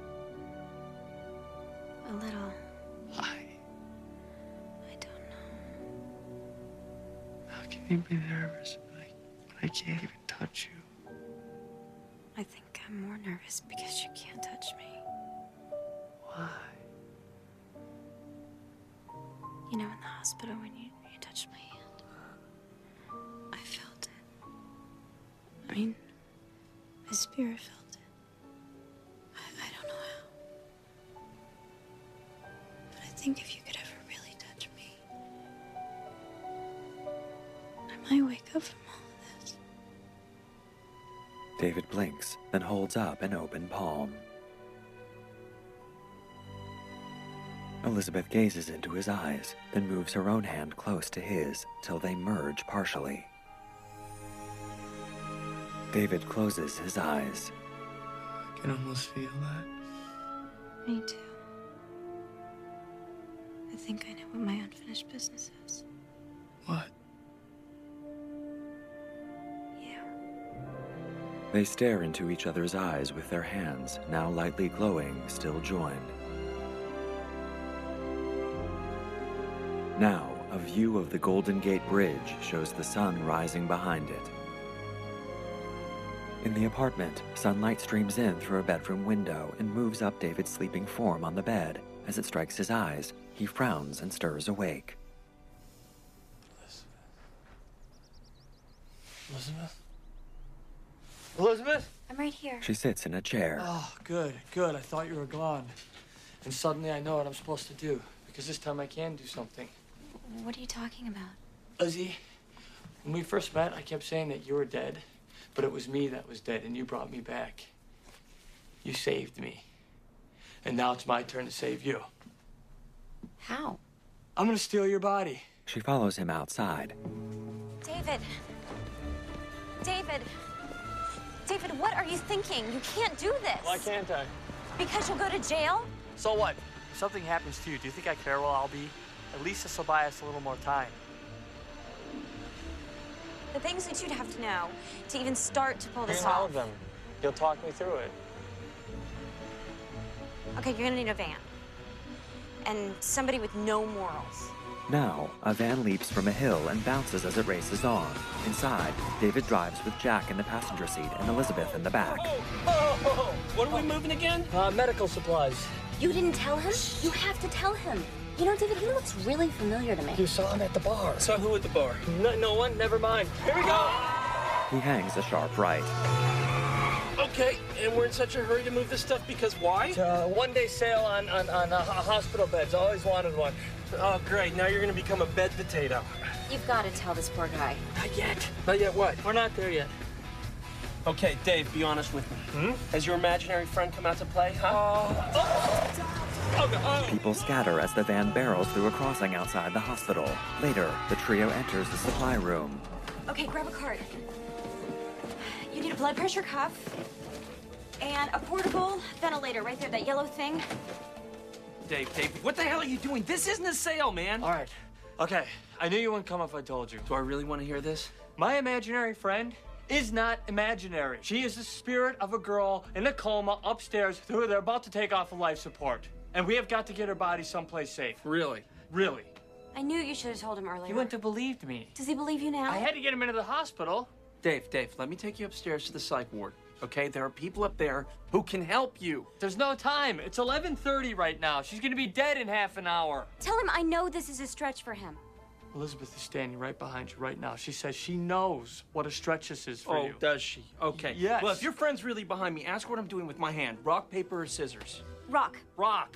A little. Why? I don't know. How can you be nervous when I, when I can't even touch you? I think I'm more nervous because you can't touch me. Why? You know, in the hospital when you, you touched my hand, I felt it. I mean, my spirit felt it. I, I don't know how. But I think if you could ever really touch me, I might wake up from all of this. David blinks, then holds up an open palm. Elizabeth gazes into his eyes, then moves her own hand close to his till they merge partially. David closes his eyes. I can almost feel that. Me too. I think I know what my unfinished business is. What? They stare into each other's eyes with their hands, now lightly glowing, still joined. Now, a view of the Golden Gate Bridge shows the sun rising behind it. In the apartment, sunlight streams in through a bedroom window and moves up David's sleeping form on the bed. As it strikes his eyes, he frowns and stirs awake. Elizabeth? Elizabeth? I'm right here. She sits in a chair. Oh, good, good. I thought you were gone. And suddenly I know what I'm supposed to do, because this time I can do something. What are you talking about? Lizzie, when we first met, I kept saying that you were dead, but it was me that was dead, and you brought me back. You saved me. And now it's my turn to save you. How? I'm gonna steal your body. She follows him outside. David. David. David, what are you thinking? You can't do this. Why can't I? Because you'll go to jail? So what? If something happens to you, do you think I care where I'll be? At least this will buy us a little more time. The things that you'd have to know to even start to pull this Here's all off. of them. You'll talk me through it. Okay, you're gonna need a van. And somebody with no morals. Now, a van leaps from a hill and bounces as it races on. Inside, David drives with Jack in the passenger seat and Elizabeth in the back. Oh, oh, oh. What are we moving again? Uh, medical supplies. You didn't tell him? You have to tell him. You know, David, he looks really familiar to me. You saw him at the bar. Saw who at the bar? No, no one, never mind. Here we go! He hangs a sharp right. Okay, and we're in such a hurry to move this stuff because why? Uh, one-day sale on, on, on uh, hospital beds. Always wanted one. Oh, great. Now you're going to become a bed potato. You've got to tell this poor guy. Not yet. Not yet what? We're not there yet. Okay, Dave, be honest with me. Hmm? Has your imaginary friend come out to play, huh? Uh, oh. Oh, oh. People scatter as the van barrels through a crossing outside the hospital. Later, the trio enters the supply room. Okay, grab a card. You need a blood pressure cuff and a portable ventilator right there, that yellow thing. Dave, Dave, what the hell are you doing? This isn't a sale, man. All right. Okay, I knew you wouldn't come if I told you. Do I really want to hear this? My imaginary friend is not imaginary. She is the spirit of a girl in a coma upstairs who they're about to take off of life support. And we have got to get her body someplace safe. Really? Really. I knew you should have told him earlier. He wouldn't have believed me. Does he believe you now? I had to get him into the hospital. Dave, Dave, let me take you upstairs to the psych ward, okay? There are people up there who can help you. There's no time. It's eleven thirty right now. She's gonna be dead in half an hour. Tell him I know this is a stretch for him. Elizabeth is standing right behind you right now. She says she knows what a stretch this is for oh, you. does she? Okay. Yes. Well, if your friend's really behind me, ask what I'm doing with my hand. Rock, paper, or scissors? Rock. Rock.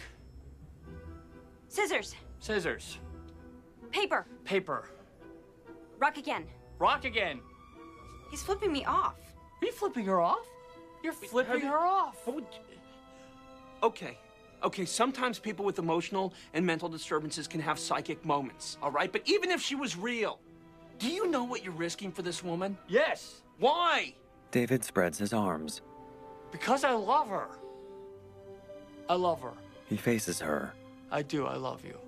Scissors. Scissors. Paper. Paper. Rock again. Rock again. He's flipping me off. Are you flipping her off? You're flipping her off. How would you... Okay. Okay, sometimes people with emotional and mental disturbances can have psychic moments, all right? But even if she was real, do you know what you're risking for this woman? Yes. Why? David spreads his arms. Because I love her. I love her. He faces her. I do, I love you.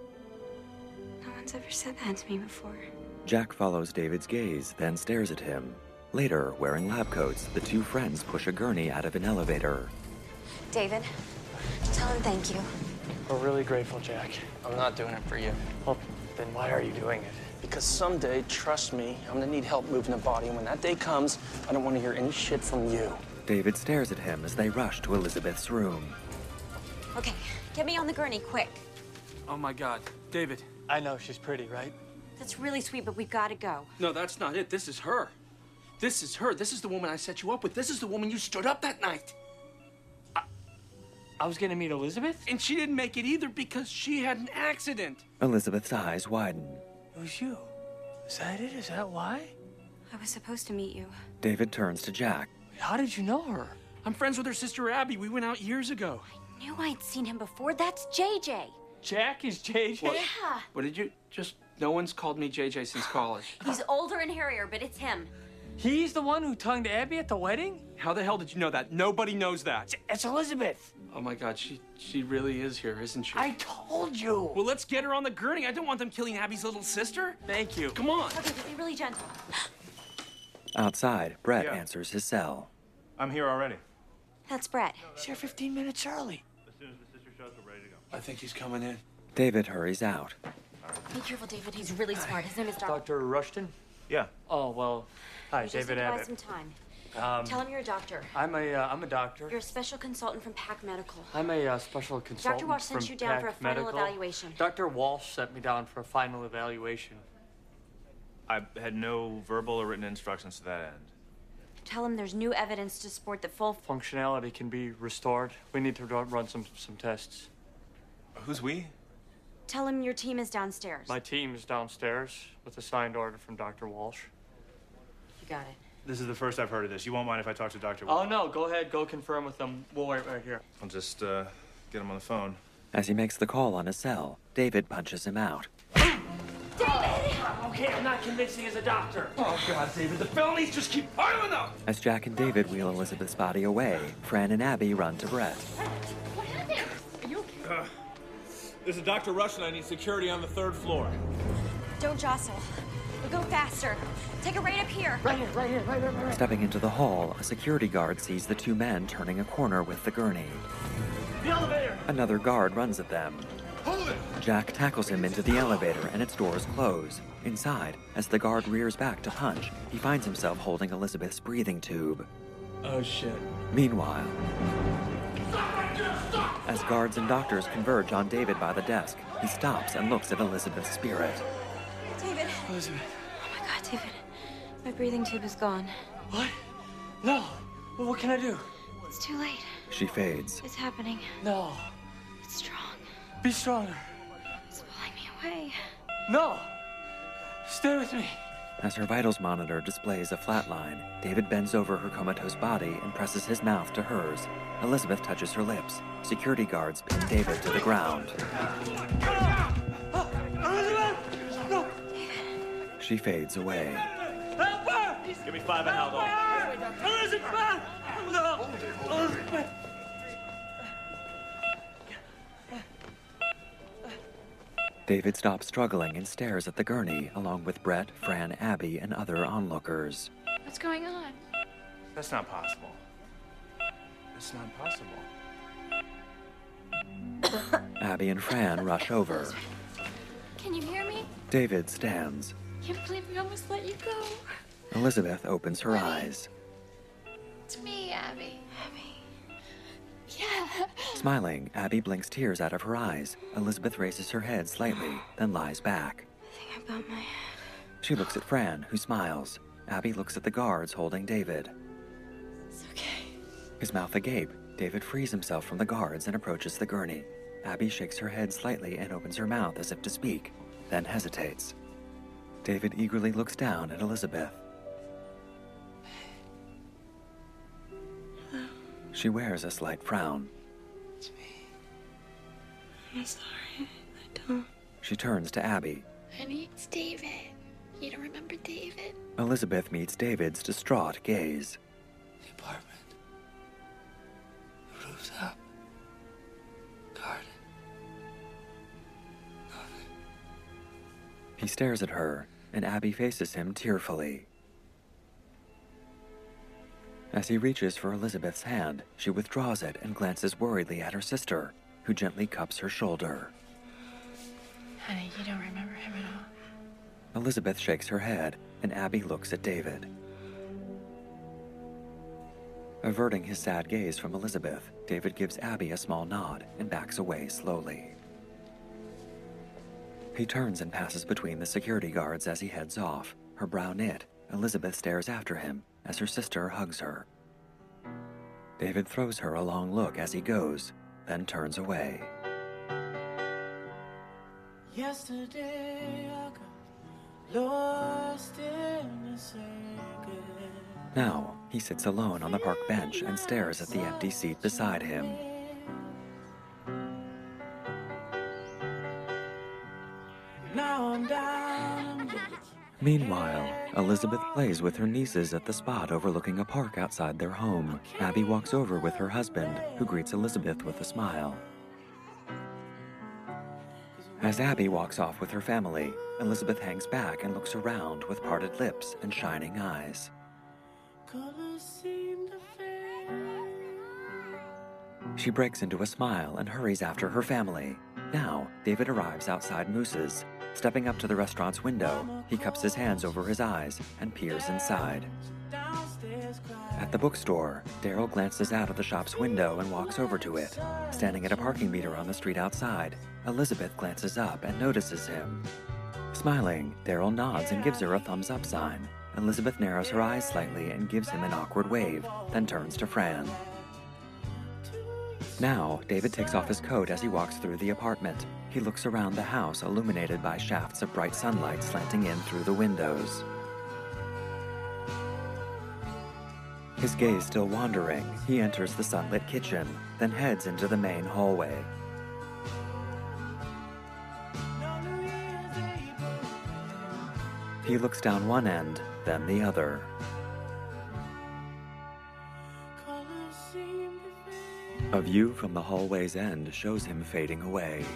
No one's ever said that to me before. Jack follows David's gaze, then stares at him. Later, wearing lab coats, the two friends push a gurney out of an elevator. David, tell him thank you. We're really grateful, Jack. I'm not doing it for you. Well, then why are you doing it? Because someday, trust me, I'm gonna need help moving the body, and when that day comes, I don't want to hear any shit from you. David stares at him as they rush to Elizabeth's room. Okay, get me on the gurney, quick. Oh my God, David. I know, she's pretty, right? That's really sweet, but we've got to go. No, that's not it. This is her. This is her. This is the woman I set you up with. This is the woman you stood up that night. I, I was gonna meet Elizabeth? And she didn't make it either because she had an accident. Elizabeth's eyes widen. It was you. Is that it? Is that why? I was supposed to meet you. David turns to Jack. How did you know her? I'm friends with her sister Abby. We went out years ago. I knew I'd seen him before. That's J J. Jack is J J? Yeah. What did you just... No one's called me J J since college. He's older and hairier, but it's him. He's the one who tongued Abby at the wedding? How the hell did you know that? Nobody knows that. It's, it's Elizabeth. Oh my God, she she really is here, isn't she? I told you. Well, let's get her on the gurney. I don't want them killing Abby's little sister. Thank you. Come on. Okay, be really gentle. Outside, Brett Yeah. answers his cell. I'm here already. That's Brett. He's here fifteen minutes early. As soon as the sister shows, we're ready to go. I think he's coming in. David hurries out. Be careful, David. He's really smart. His name is Doctor Doctor Rushton? Yeah. Oh, well, hi, We just David need to buy Abbott. some time. Um, Tell him you're a doctor. I'm a, uh, I'm a doctor. You're a special consultant from Pack Medical. I'm a uh, special consultant Walsh sent from you down for a Pack final Medical. evaluation. Doctor Walsh sent me down for a final evaluation. I had no verbal or written instructions to that end. Tell him there's new evidence to support that full Functionality can be restored. We need to run run some, some tests. Who's we? Tell him your team is downstairs. My team is downstairs with a signed order from Doctor Walsh. You got it. This is the first I've heard of this. You won't mind if I talk to Doctor Oh, no, go ahead, go confirm with them. We'll wait right here. I'll just uh, get him on the phone. As he makes the call on his cell, David punches him out. Okay, I'm not convincing as a doctor. Oh, God, David, the felonies just keep piling up! As Jack and David wheel Elizabeth's body away, Fran and Abby run to Brett. What happened? Are you okay? Uh, this is Doctor Rush, and I need security on the third floor. Don't jostle. We'll go faster. Take it right up here. Right here, right here, right here, right here. Stepping into the hall, a security guard sees the two men turning a corner with the gurney. The elevator! Another guard runs at them. Hold it! Jack tackles him into the elevator and its doors close. Inside, as the guard rears back to punch, he finds himself holding Elizabeth's breathing tube. Oh, shit. Meanwhile, as guards and doctors converge on David by the desk, he stops and looks at Elizabeth's spirit. David. Elizabeth. Oh my God, David. My breathing tube is gone. What? No. Well, what can I do? It's too late. She fades. It's happening. No. It's strong. Be stronger. It's pulling me away. No. Stay with me. As her vitals monitor displays a flat line, David bends over her comatose body and presses his mouth to hers. Elizabeth touches her lips. Security guards pin David to the ground. Elizabeth! No! She fades away. Help her! Give me five and held on. Elizabeth! No! Elizabeth! David stops struggling and stares at the gurney, along with Brett, Fran, Abby, and other onlookers. What's going on? That's not possible. That's not possible. Abby and Fran rush over. Can you hear me? David stands. Can't believe we almost let you go. Elizabeth opens her eyes. It's me, Abby. Abby. Yeah. Smiling, Abby blinks tears out of her eyes. Elizabeth raises her head slightly, then lies back. I think I bumped my head. She looks at Fran, who smiles. Abby looks at the guards holding David. It's okay. His mouth agape, David frees himself from the guards and approaches the gurney. Abby shakes her head slightly and opens her mouth as if to speak, then hesitates. David eagerly looks down at Elizabeth. Hello. She wears a slight frown. It's me. I'm sorry. I don't. She turns to Abby. Honey, it's David. You don't remember David? Elizabeth meets David's distraught gaze. The apartment. The roof's up. Garden. Nothing. He stares at her, and Abby faces him tearfully. As he reaches for Elizabeth's hand, she withdraws it and glances worriedly at her sister, who gently cups her shoulder. Honey, you don't remember him at all. Elizabeth shakes her head, and Abby looks at David. Averting his sad gaze from Elizabeth, David gives Abby a small nod and backs away slowly. He turns and passes between the security guards as he heads off. Her brow knit, Elizabeth stares after him as her sister hugs her. David throws her a long look as he goes, then turns away. Yesterday I got lost in the circle. Now, he sits alone on the park bench and stares at the empty seat beside him. Meanwhile, Elizabeth plays with her nieces at the spot overlooking a park outside their home. Abby walks over with her husband, who greets Elizabeth with a smile. As Abby walks off with her family, Elizabeth hangs back and looks around with parted lips and shining eyes. She breaks into a smile and hurries after her family. Now, David arrives outside Moose's. Stepping up to the restaurant's window, he cups his hands over his eyes and peers inside. At the bookstore, Daryl glances out of the shop's window and walks over to it. Standing at a parking meter on the street outside, Elizabeth glances up and notices him. Smiling, Daryl nods and gives her a thumbs-up sign. Elizabeth narrows her eyes slightly and gives him an awkward wave, then turns to Fran. Now, David takes off his coat as he walks through the apartment. He looks around the house, illuminated by shafts of bright sunlight slanting in through the windows. His gaze still wandering, he enters the sunlit kitchen, then heads into the main hallway. He looks down one end, then the other. A view from the hallway's end shows him fading away.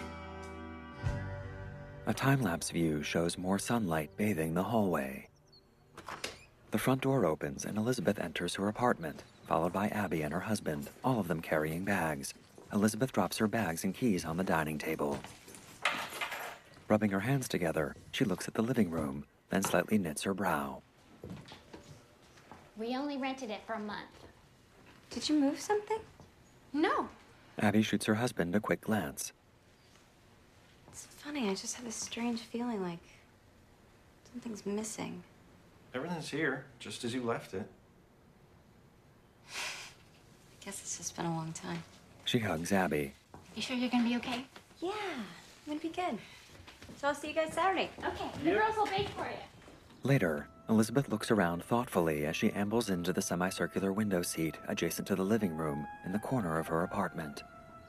A time-lapse view shows more sunlight bathing the hallway. The front door opens and Elizabeth enters her apartment, followed by Abby and her husband, all of them carrying bags. Elizabeth drops her bags and keys on the dining table. Rubbing her hands together, she looks at the living room, then slightly knits her brow. We only rented it for a month. Did you move something? No. Abby shoots her husband a quick glance. It's funny, I just have this strange feeling like something's missing. Everything's here, just as you left it. I guess it's just been a long time. She hugs Abby. You sure you're gonna be okay? Yeah, I'm gonna be good. So I'll see you guys Saturday. Okay, the girls will bake for you. Later, Elizabeth looks around thoughtfully as she ambles into the semicircular window seat adjacent to the living room in the corner of her apartment.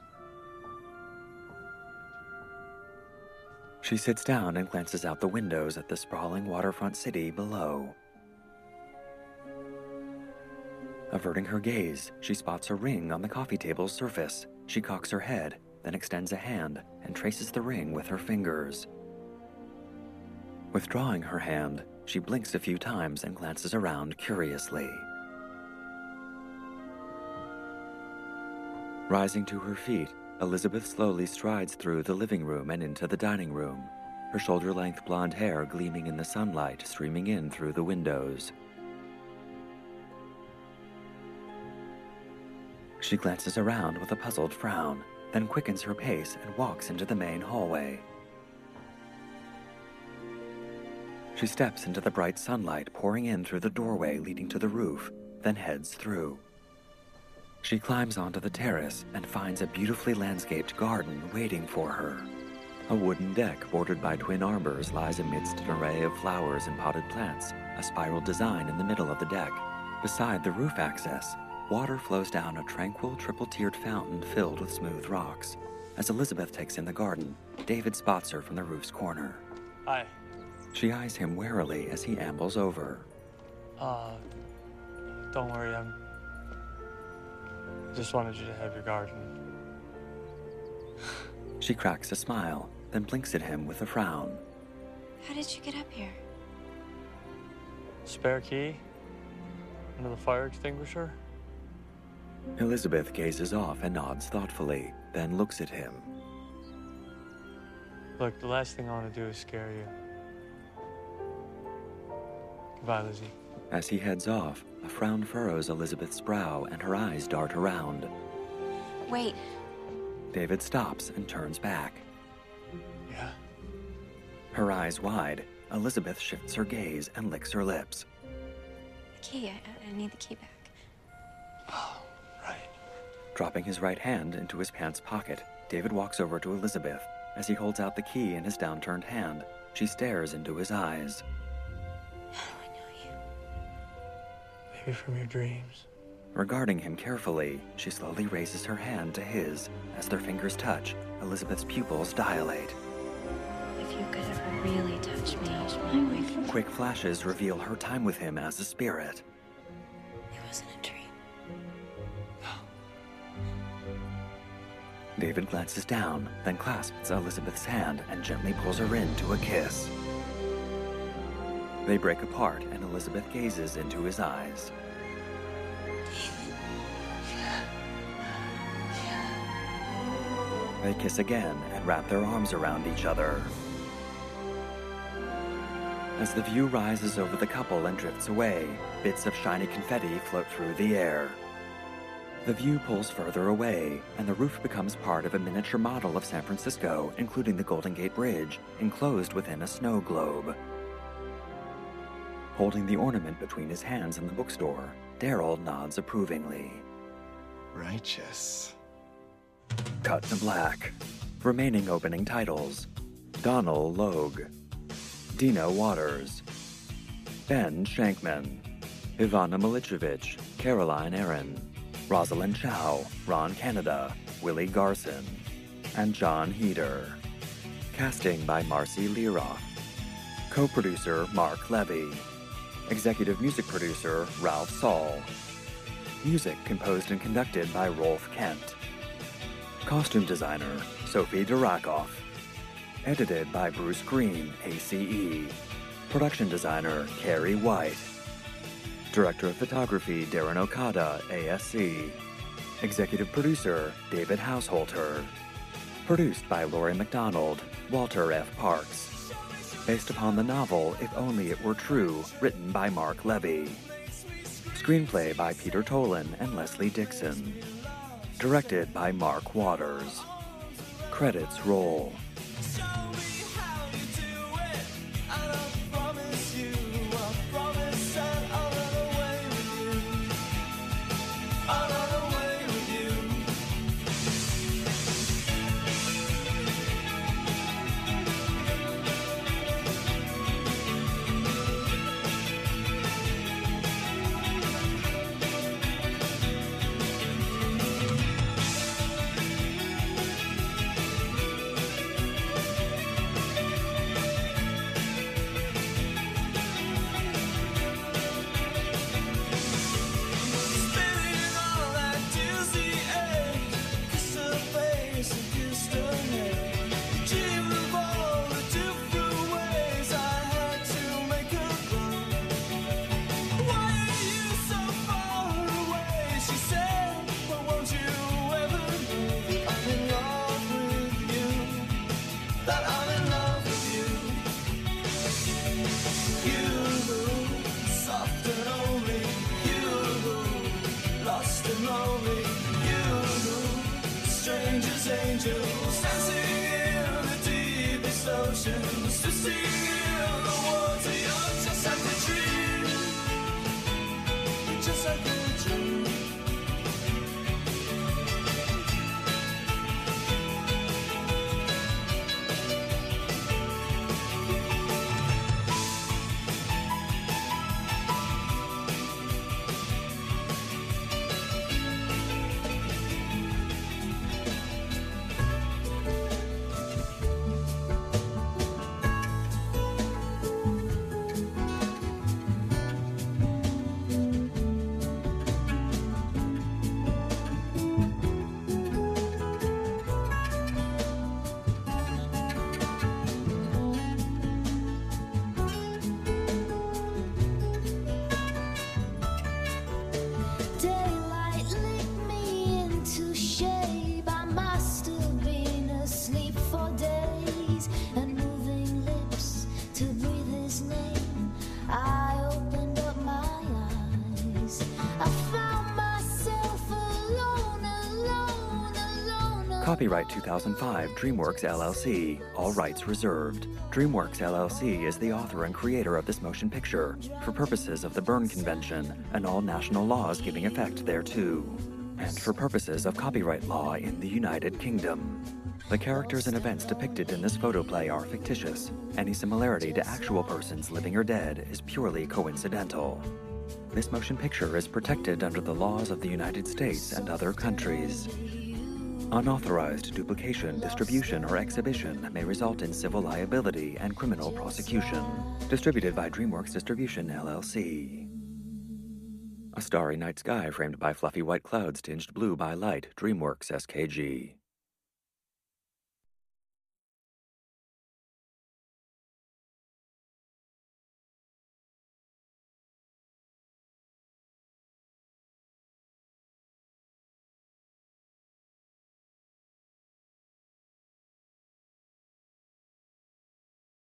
She sits down and glances out the windows at the sprawling waterfront city below. Averting her gaze, she spots a ring on the coffee table's surface. She cocks her head, then extends a hand and traces the ring with her fingers. Withdrawing her hand, she blinks a few times and glances around curiously. Rising to her feet, Elizabeth slowly strides through the living room and into the dining room, her shoulder-length blonde hair gleaming in the sunlight streaming in through the windows. She glances around with a puzzled frown, then quickens her pace and walks into the main hallway. She steps into the bright sunlight pouring in through the doorway leading to the roof, then heads through. She climbs onto the terrace and finds a beautifully landscaped garden waiting for her. A wooden deck bordered by twin arbors lies amidst an array of flowers and potted plants, a spiral design in the middle of the deck. Beside the roof access, water flows down a tranquil triple-tiered fountain filled with smooth rocks. As Elizabeth takes in the garden, David spots her from the roof's corner. Hi. She eyes him warily as he ambles over. Uh, don't worry, I'm... just wanted you to have your garden. She cracks a smile, then blinks at him with a frown. How did you get up here? Spare key? Under the fire extinguisher? Elizabeth gazes off and nods thoughtfully, then looks at him. Look, the last thing I want to do is scare you. Goodbye, Lizzie. As he heads off, a frown furrows Elizabeth's brow and her eyes dart around. Wait. David stops and turns back. Yeah? Her eyes wide, Elizabeth shifts her gaze and licks her lips. The key, I, I need the key back. Oh, right. Dropping his right hand into his pants pocket, David walks over to Elizabeth. As he holds out the key in his downturned hand, she stares into his eyes. Maybe from your dreams. Regarding him carefully, she slowly raises her hand to his. As their fingers touch, Elizabeth's pupils dilate. If you could ever really touch me. I wake up. Quick flashes reveal her time with him as a spirit. It wasn't a dream. David glances down, then clasps Elizabeth's hand and gently pulls her into a kiss. They break apart, and Elizabeth gazes into his eyes. They kiss again and wrap their arms around each other. As the view rises over the couple and drifts away, bits of shiny confetti float through the air. The view pulls further away, and the roof becomes part of a miniature model of San Francisco, including the Golden Gate Bridge, enclosed within a snow globe. Holding the ornament between his hands in the bookstore, Daryl nods approvingly. Righteous. Cut to black. Remaining opening titles: Donald Logue, Dina Waters, Ben Shankman, Ivana Milicevic, Caroline Aaron, Rosalind Chow, Ron Canada, Willie Garson, and John Heder. Casting by Marcy Leroth. Co-producer Mark Levy. Executive music producer Ralph Saul. Music composed and conducted by Rolf Kent. Costume designer Sophie Durakoff. Edited by Bruce Green, A C E. Production designer Carrie White. Director of photography Darren Okada, A S C. Executive producer David Hausholter. Produced by Laurie McDonald, Walter F. Parks. Based upon the novel If Only It Were True, written by Mark Levy. Screenplay by Peter Tolan and Leslie Dixon. Directed by Mark Waters. Credits roll. Angels dancing in the deepest oceans to see the water. You're just like a dream. You're just like a dream. Copyright two thousand five DreamWorks L L C, all rights reserved. DreamWorks L L C is the author and creator of this motion picture for purposes of the Berne Convention and all national laws giving effect thereto, and for purposes of copyright law in the United Kingdom. The characters and events depicted in this photoplay are fictitious. Any similarity to actual persons living or dead is purely coincidental. This motion picture is protected under the laws of the United States and other countries. Unauthorized duplication, distribution, or exhibition may result in civil liability and criminal prosecution. Distributed by DreamWorks Distribution, L L C. A starry night sky framed by fluffy white clouds tinged blue by light. DreamWorks S K G.